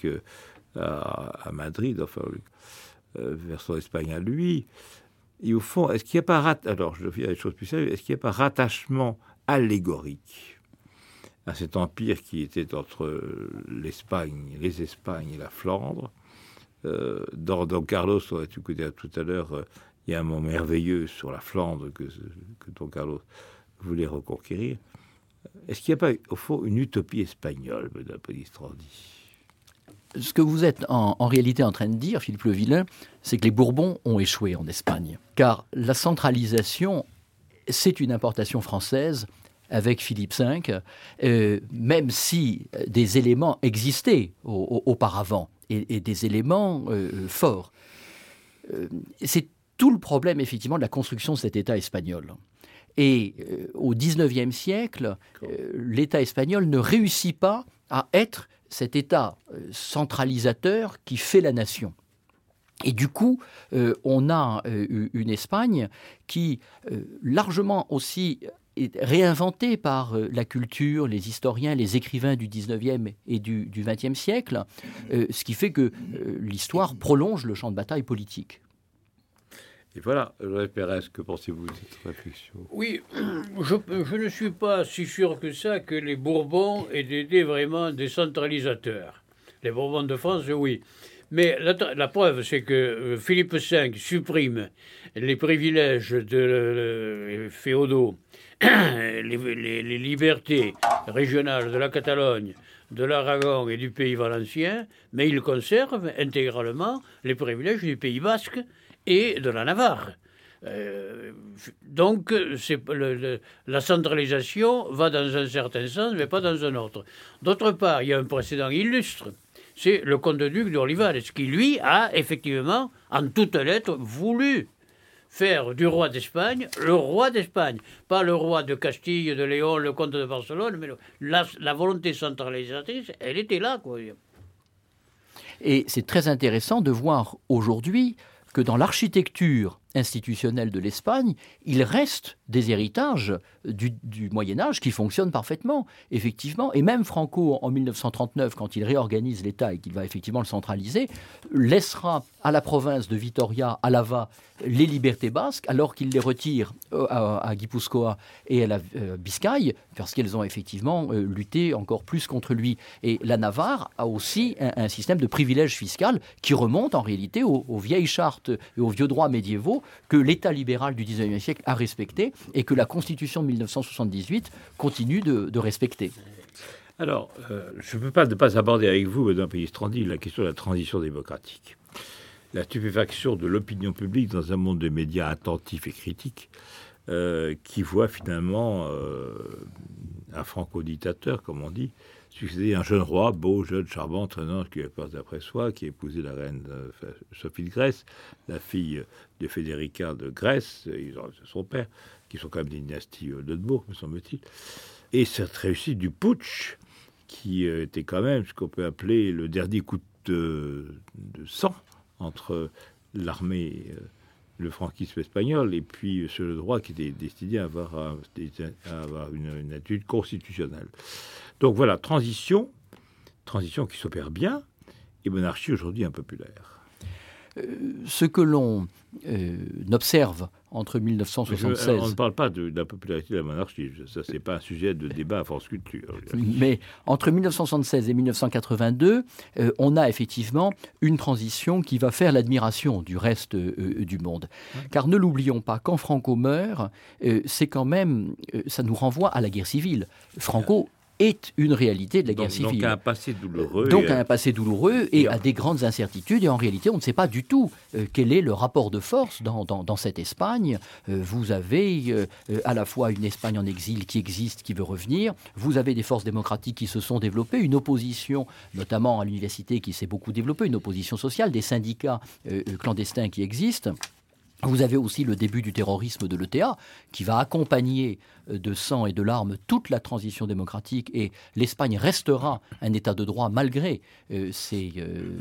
jusqu'à Madrid, enfin, vers son Espagne à lui. Et au fond, est-ce qu'il n'y a pas alors je reviens à des choses plus sérieuses, est-ce qu'il n'y a pas rattachement allégorique à cet empire qui était entre l'Espagne, les Espagnes et la Flandre? Dans Don Carlos, on a écouté tout à l'heure, il y a un mot merveilleux sur la Flandre que Don Carlos voulait reconquérir. Est-ce qu'il n'y a pas, au fond, une utopie espagnole, Mme Pellistrandi? Ce que vous êtes en réalité en train de dire, Philippe Le Villain, c'est que les Bourbons ont échoué en Espagne. Car la centralisation, c'est une importation française avec Philippe V, même si des éléments existaient auparavant, et des éléments forts. C'est tout le problème, effectivement, de la construction de cet État espagnol. Et au XIXe siècle, l'État espagnol ne réussit pas à être cet État centralisateur qui fait la nation. Et du coup, on a une Espagne qui, largement aussi, est réinventée par la culture, les historiens, les écrivains du XIXe et du XXe siècle, ce qui fait que l'histoire prolonge le champ de bataille politique. Et voilà, Joseph Pérez, que pensez-vous de cette réflexion? Oui, je ne suis pas si sûr que ça que les Bourbons aient été vraiment des centralisateurs. Les Bourbons de France, oui. Mais la preuve, c'est que Philippe V supprime les privilèges féodaux, les libertés régionales de la Catalogne, de l'Aragon et du Pays valencien, mais il conserve intégralement les privilèges du Pays basque et de la Navarre. Donc, la centralisation va dans un certain sens, mais pas dans un autre. D'autre part, il y a un précédent illustre, c'est le comte-duc d'Olivares, qui, lui, a effectivement, en toutes lettres, voulu faire du roi d'Espagne le roi d'Espagne. Pas le roi de Castille, de Léon, le comte de Barcelone, mais la volonté centralisatrice, elle était là, quoi. Et c'est très intéressant de voir aujourd'hui que dans l'architecture institutionnelle de l'Espagne, il reste des héritages du Moyen-Âge qui fonctionnent parfaitement, effectivement. Et même Franco, en 1939, quand il réorganise l'État et qu'il va effectivement le centraliser, laissera à la province de Vitoria, à Lava, les libertés basques, alors qu'il les retire à Guipúzcoa et à la Biscaye, parce qu'elles ont effectivement lutté encore plus contre lui. Et la Navarre a aussi un système de privilèges fiscal qui remonte en réalité aux vieilles chartes et aux vieux droits médiévaux que l'État libéral du XIXe siècle a respecté et que la Constitution de 1978 continue de respecter. Alors, je ne peux pas ne pas aborder avec vous, Benoît Pellistrandi, la question de la transition démocratique. La stupéfaction de l'opinion publique dans un monde de médias attentifs et critiques qui voit finalement un franco-dictateur, comme on dit, succéder à un jeune roi, beau, jeune, charmant, traînant, qui passe d'après soi, qui a épousé la reine Sophie de Grèce, la fille de Federica de Grèce, son père, qui sont quand même des dynasties d'Eubourg, me semble-t-il. Et cette réussite du putsch, qui était quand même ce qu'on peut appeler le dernier coup de sang entre l'armée, le franquisme espagnol, et puis sur le droit qui était destiné à avoir une attitude constitutionnelle. Donc voilà, transition qui s'opère bien, et monarchie aujourd'hui impopulaire. Ce que l'on observe entre 1976... On ne parle pas de la popularité de la monarchie, ça c'est pas un sujet de débat à France Culture. Mais entre 1976 et 1982, on a effectivement une transition qui va faire l'admiration du reste du monde. Car ne l'oublions pas, quand Franco meurt, c'est quand même, ça nous renvoie à la guerre civile. Franco est une réalité de la guerre civile. Donc un passé douloureux. Un passé douloureux et à des grandes incertitudes. Et en réalité, on ne sait pas du tout quel est le rapport de force dans cette Espagne. Vous avez à la fois une Espagne en exil qui existe, qui veut revenir. Vous avez des forces démocratiques qui se sont développées. Une opposition, notamment à l'université, qui s'est beaucoup développée. Une opposition sociale, des syndicats clandestins qui existent. Vous avez aussi le début du terrorisme de l'ETA qui va accompagner de sang et de larmes toute la transition démocratique et l'Espagne restera un état de droit malgré ces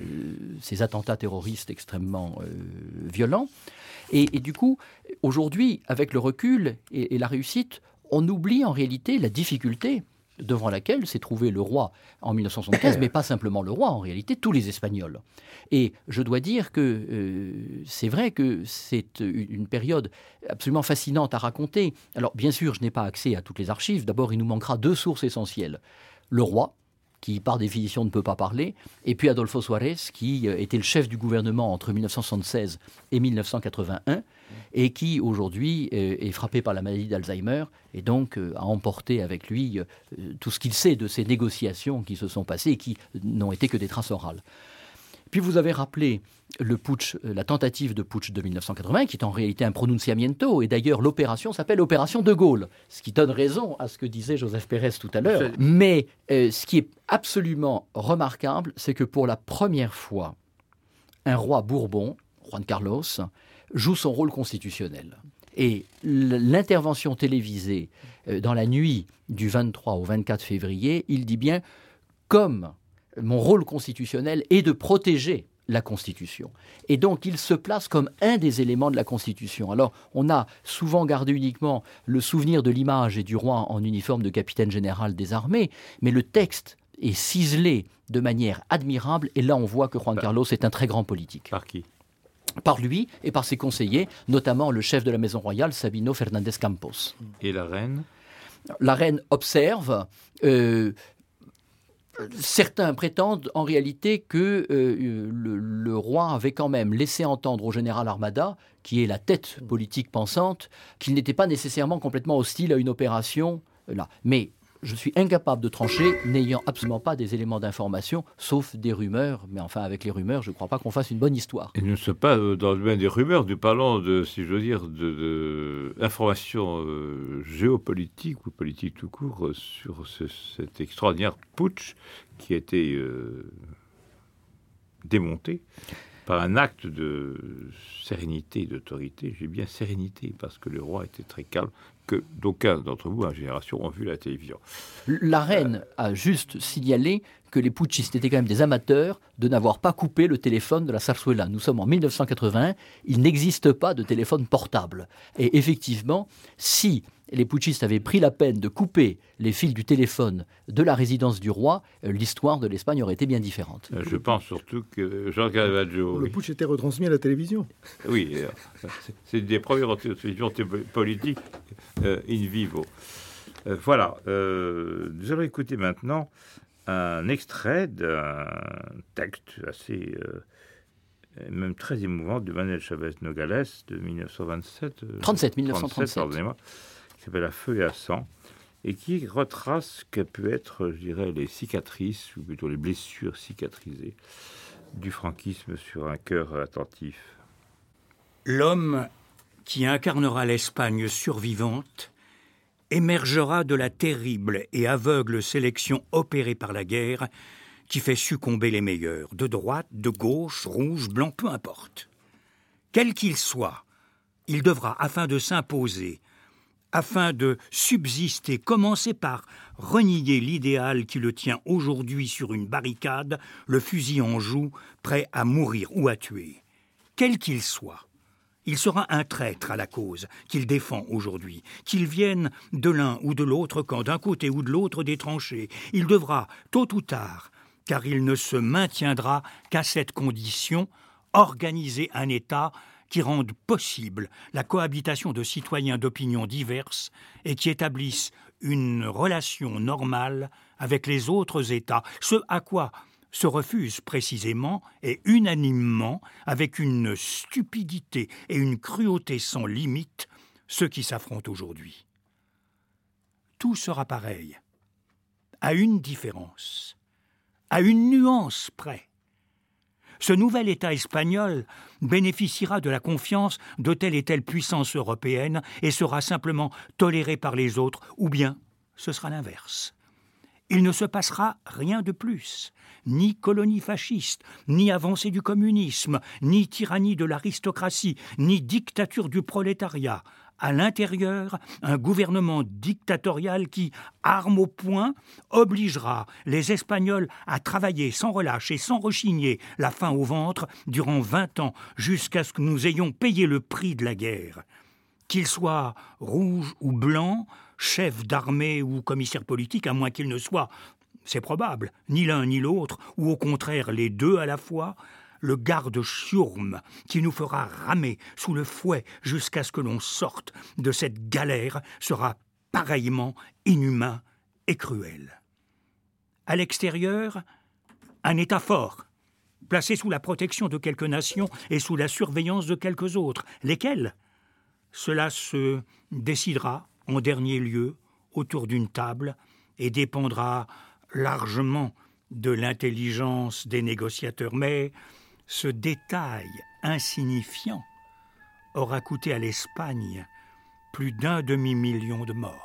attentats terroristes extrêmement violents. Et du coup, aujourd'hui, avec le recul et la réussite, on oublie en réalité la difficulté devant laquelle s'est trouvé le roi en 1975, mais pas simplement le roi, en réalité, tous les Espagnols. Et je dois dire que c'est vrai que c'est une période absolument fascinante à raconter. Alors, bien sûr, je n'ai pas accès à toutes les archives. D'abord, il nous manquera deux sources essentielles. Le roi, qui par définition ne peut pas parler, et puis Adolfo Suárez, qui était le chef du gouvernement entre 1976 et 1981, et qui aujourd'hui est frappé par la maladie d'Alzheimer, et donc a emporté avec lui tout ce qu'il sait de ces négociations qui se sont passées et qui n'ont été que des traces orales. Puis vous avez rappelé le putsch, la tentative de putsch de 1980, qui est en réalité un pronunciamiento, et d'ailleurs l'opération s'appelle Opération de Gaulle, ce qui donne raison à ce que disait Joseph Pérez tout à l'heure. Mais ce qui est absolument remarquable, c'est que pour la première fois, un roi Bourbon, Juan Carlos, joue son rôle constitutionnel. Et l'intervention télévisée dans la nuit du 23 au 24 février, il dit bien, comme mon rôle constitutionnel est de protéger la Constitution. Et donc, il se place comme un des éléments de la Constitution. Alors, on a souvent gardé uniquement le souvenir de l'image et du roi en uniforme de capitaine général des armées, mais le texte est ciselé de manière admirable, et là, on voit que Juan Carlos est un très grand politique. Par qui ? par lui et par ses conseillers, notamment le chef de la Maison royale, Sabino Fernández Campos. Et la reine? La reine observe. Certains prétendent en réalité que le roi avait quand même laissé entendre au général Armada, qui est la tête politique pensante, qu'il n'était pas nécessairement complètement hostile à une opération là. Mais je suis incapable de trancher, n'ayant absolument pas des éléments d'information, sauf des rumeurs. Mais enfin, avec les rumeurs, je ne crois pas qu'on fasse une bonne histoire. Et nous ne sommes pas dans le domaine des rumeurs, nous parlons de, si je veux dire, d'informations géopolitiques ou politiques tout court sur cet extraordinaire putsch qui a été démonté par un acte de sérénité et d'autorité. J'ai bien sérénité parce que le roi était très calme, que d'aucuns d'entre vous, en génération, ont vu la télévision. La reine a juste signalé que les putschistes étaient quand même des amateurs de n'avoir pas coupé le téléphone de la Zarzuela. Nous sommes en 1981, il n'existe pas de téléphone portable. Et effectivement, si les putschistes avaient pris la peine de couper les fils du téléphone de la résidence du roi, l'histoire de l'Espagne aurait été bien différente. Je pense surtout que Jean Caravaggio... Le putsch était retransmis à la télévision. Oui, c'est une des premières télévisions politiques in vivo. Voilà, nous allons écouter maintenant un extrait d'un texte assez, même très émouvant de Manuel Chavez Nogales de 1937. 1937. Pardonnez-moi, qui s'appelle À feu et à sang, et qui retrace ce qu'a pu être, je dirais, les cicatrices, ou plutôt les blessures cicatrisées du franquisme sur un cœur attentif. L'homme qui incarnera l'Espagne survivante émergera de la terrible et aveugle sélection opérée par la guerre qui fait succomber les meilleurs, de droite, de gauche, rouge, blanc, peu importe. Quel qu'il soit, il devra, afin de s'imposer, afin de subsister, commencer par renier l'idéal qui le tient aujourd'hui sur une barricade, le fusil en joue, prêt à mourir ou à tuer. Quel qu'il soit, il sera un traître à la cause qu'il défend aujourd'hui, qu'il vienne de l'un ou de l'autre camp, d'un côté ou de l'autre des tranchées. Il devra, tôt ou tard, car il ne se maintiendra qu'à cette condition, organiser un État qui rende possible la cohabitation de citoyens d'opinions diverses et qui établissent une relation normale avec les autres États, ce à quoi se refusent précisément et unanimement, avec une stupidité et une cruauté sans limite, ceux qui s'affrontent aujourd'hui. Tout sera pareil, à une différence, à une nuance près. Ce nouvel État espagnol bénéficiera de la confiance de telle et telle puissance européenne et sera simplement toléré par les autres, ou bien ce sera l'inverse. Il ne se passera rien de plus, ni colonie fasciste, ni avancée du communisme, ni tyrannie de l'aristocratie, ni dictature du prolétariat. À l'intérieur, un gouvernement dictatorial qui, arme au poing, obligera les Espagnols à travailler sans relâche et sans rechigner, la faim au ventre, durant 20 ans, jusqu'à ce que nous ayons payé le prix de la guerre. Qu'ils soient rouges ou blancs, chefs d'armée ou commissaires politiques, à moins qu'ils ne soient, c'est probable, ni l'un ni l'autre, ou au contraire les deux à la fois, le garde-chiourme qui nous fera ramer sous le fouet jusqu'à ce que l'on sorte de cette galère sera pareillement inhumain et cruel. À l'extérieur, un État fort, placé sous la protection de quelques nations et sous la surveillance de quelques autres. Lesquelles ? Cela se décidera, en dernier lieu, autour d'une table et dépendra largement de l'intelligence des négociateurs. Mais ce détail insignifiant aura coûté à l'Espagne plus d'1 demi-million de morts.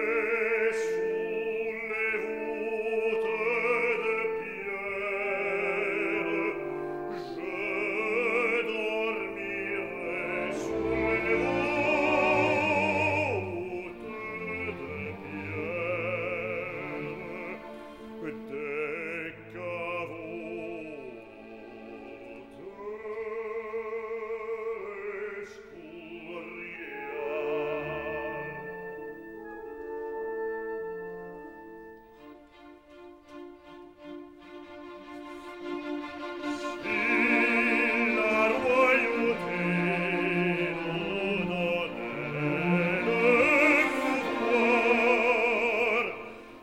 Sous les voûtes de pierre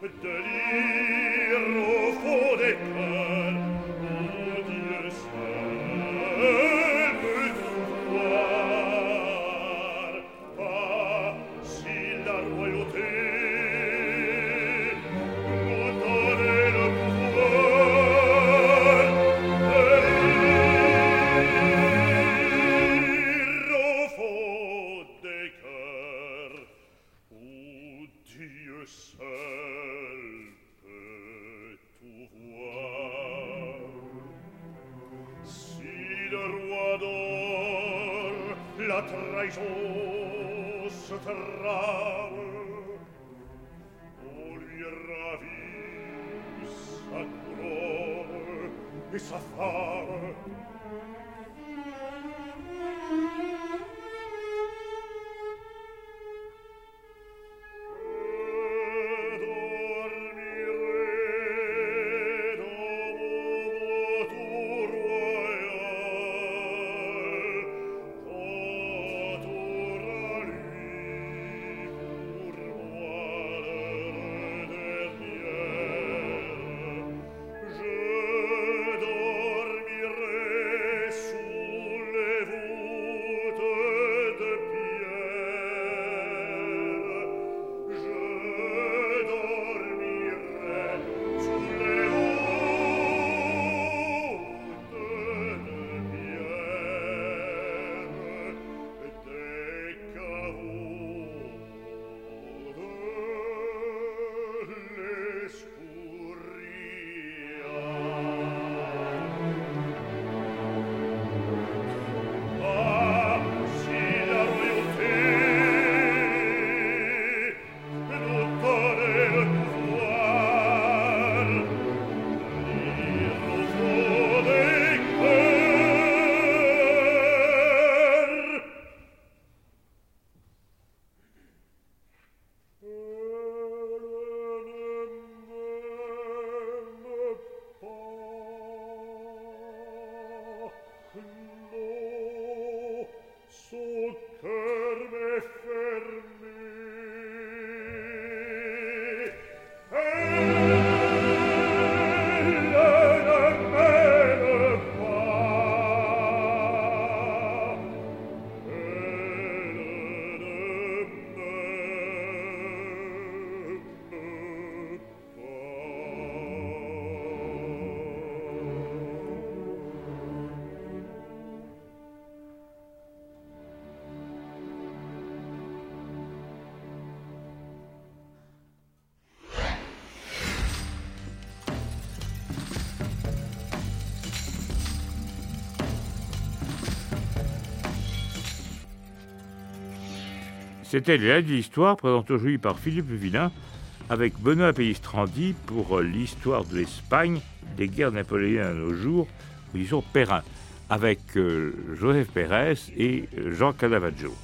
C'était les Lacs de l'Histoire, présenté aujourd'hui par Philippe Villain, avec Benoît Pellistrandi pour l'histoire de l'Espagne, des guerres napoléoniennes à nos jours, position Perrin, avec Joseph Pérez et Jean Canavaggio.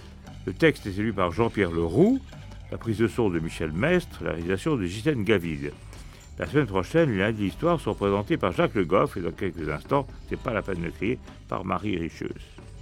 Le texte est lu par Jean-Pierre Leroux, la prise de son de Michel Mestre, la réalisation de Ghislaine Gaville. La semaine prochaine, les Lacs de l'Histoire sont présentés par Jacques Le Goff et dans quelques instants, c'est pas la peine de crier, par Marie Richeuse.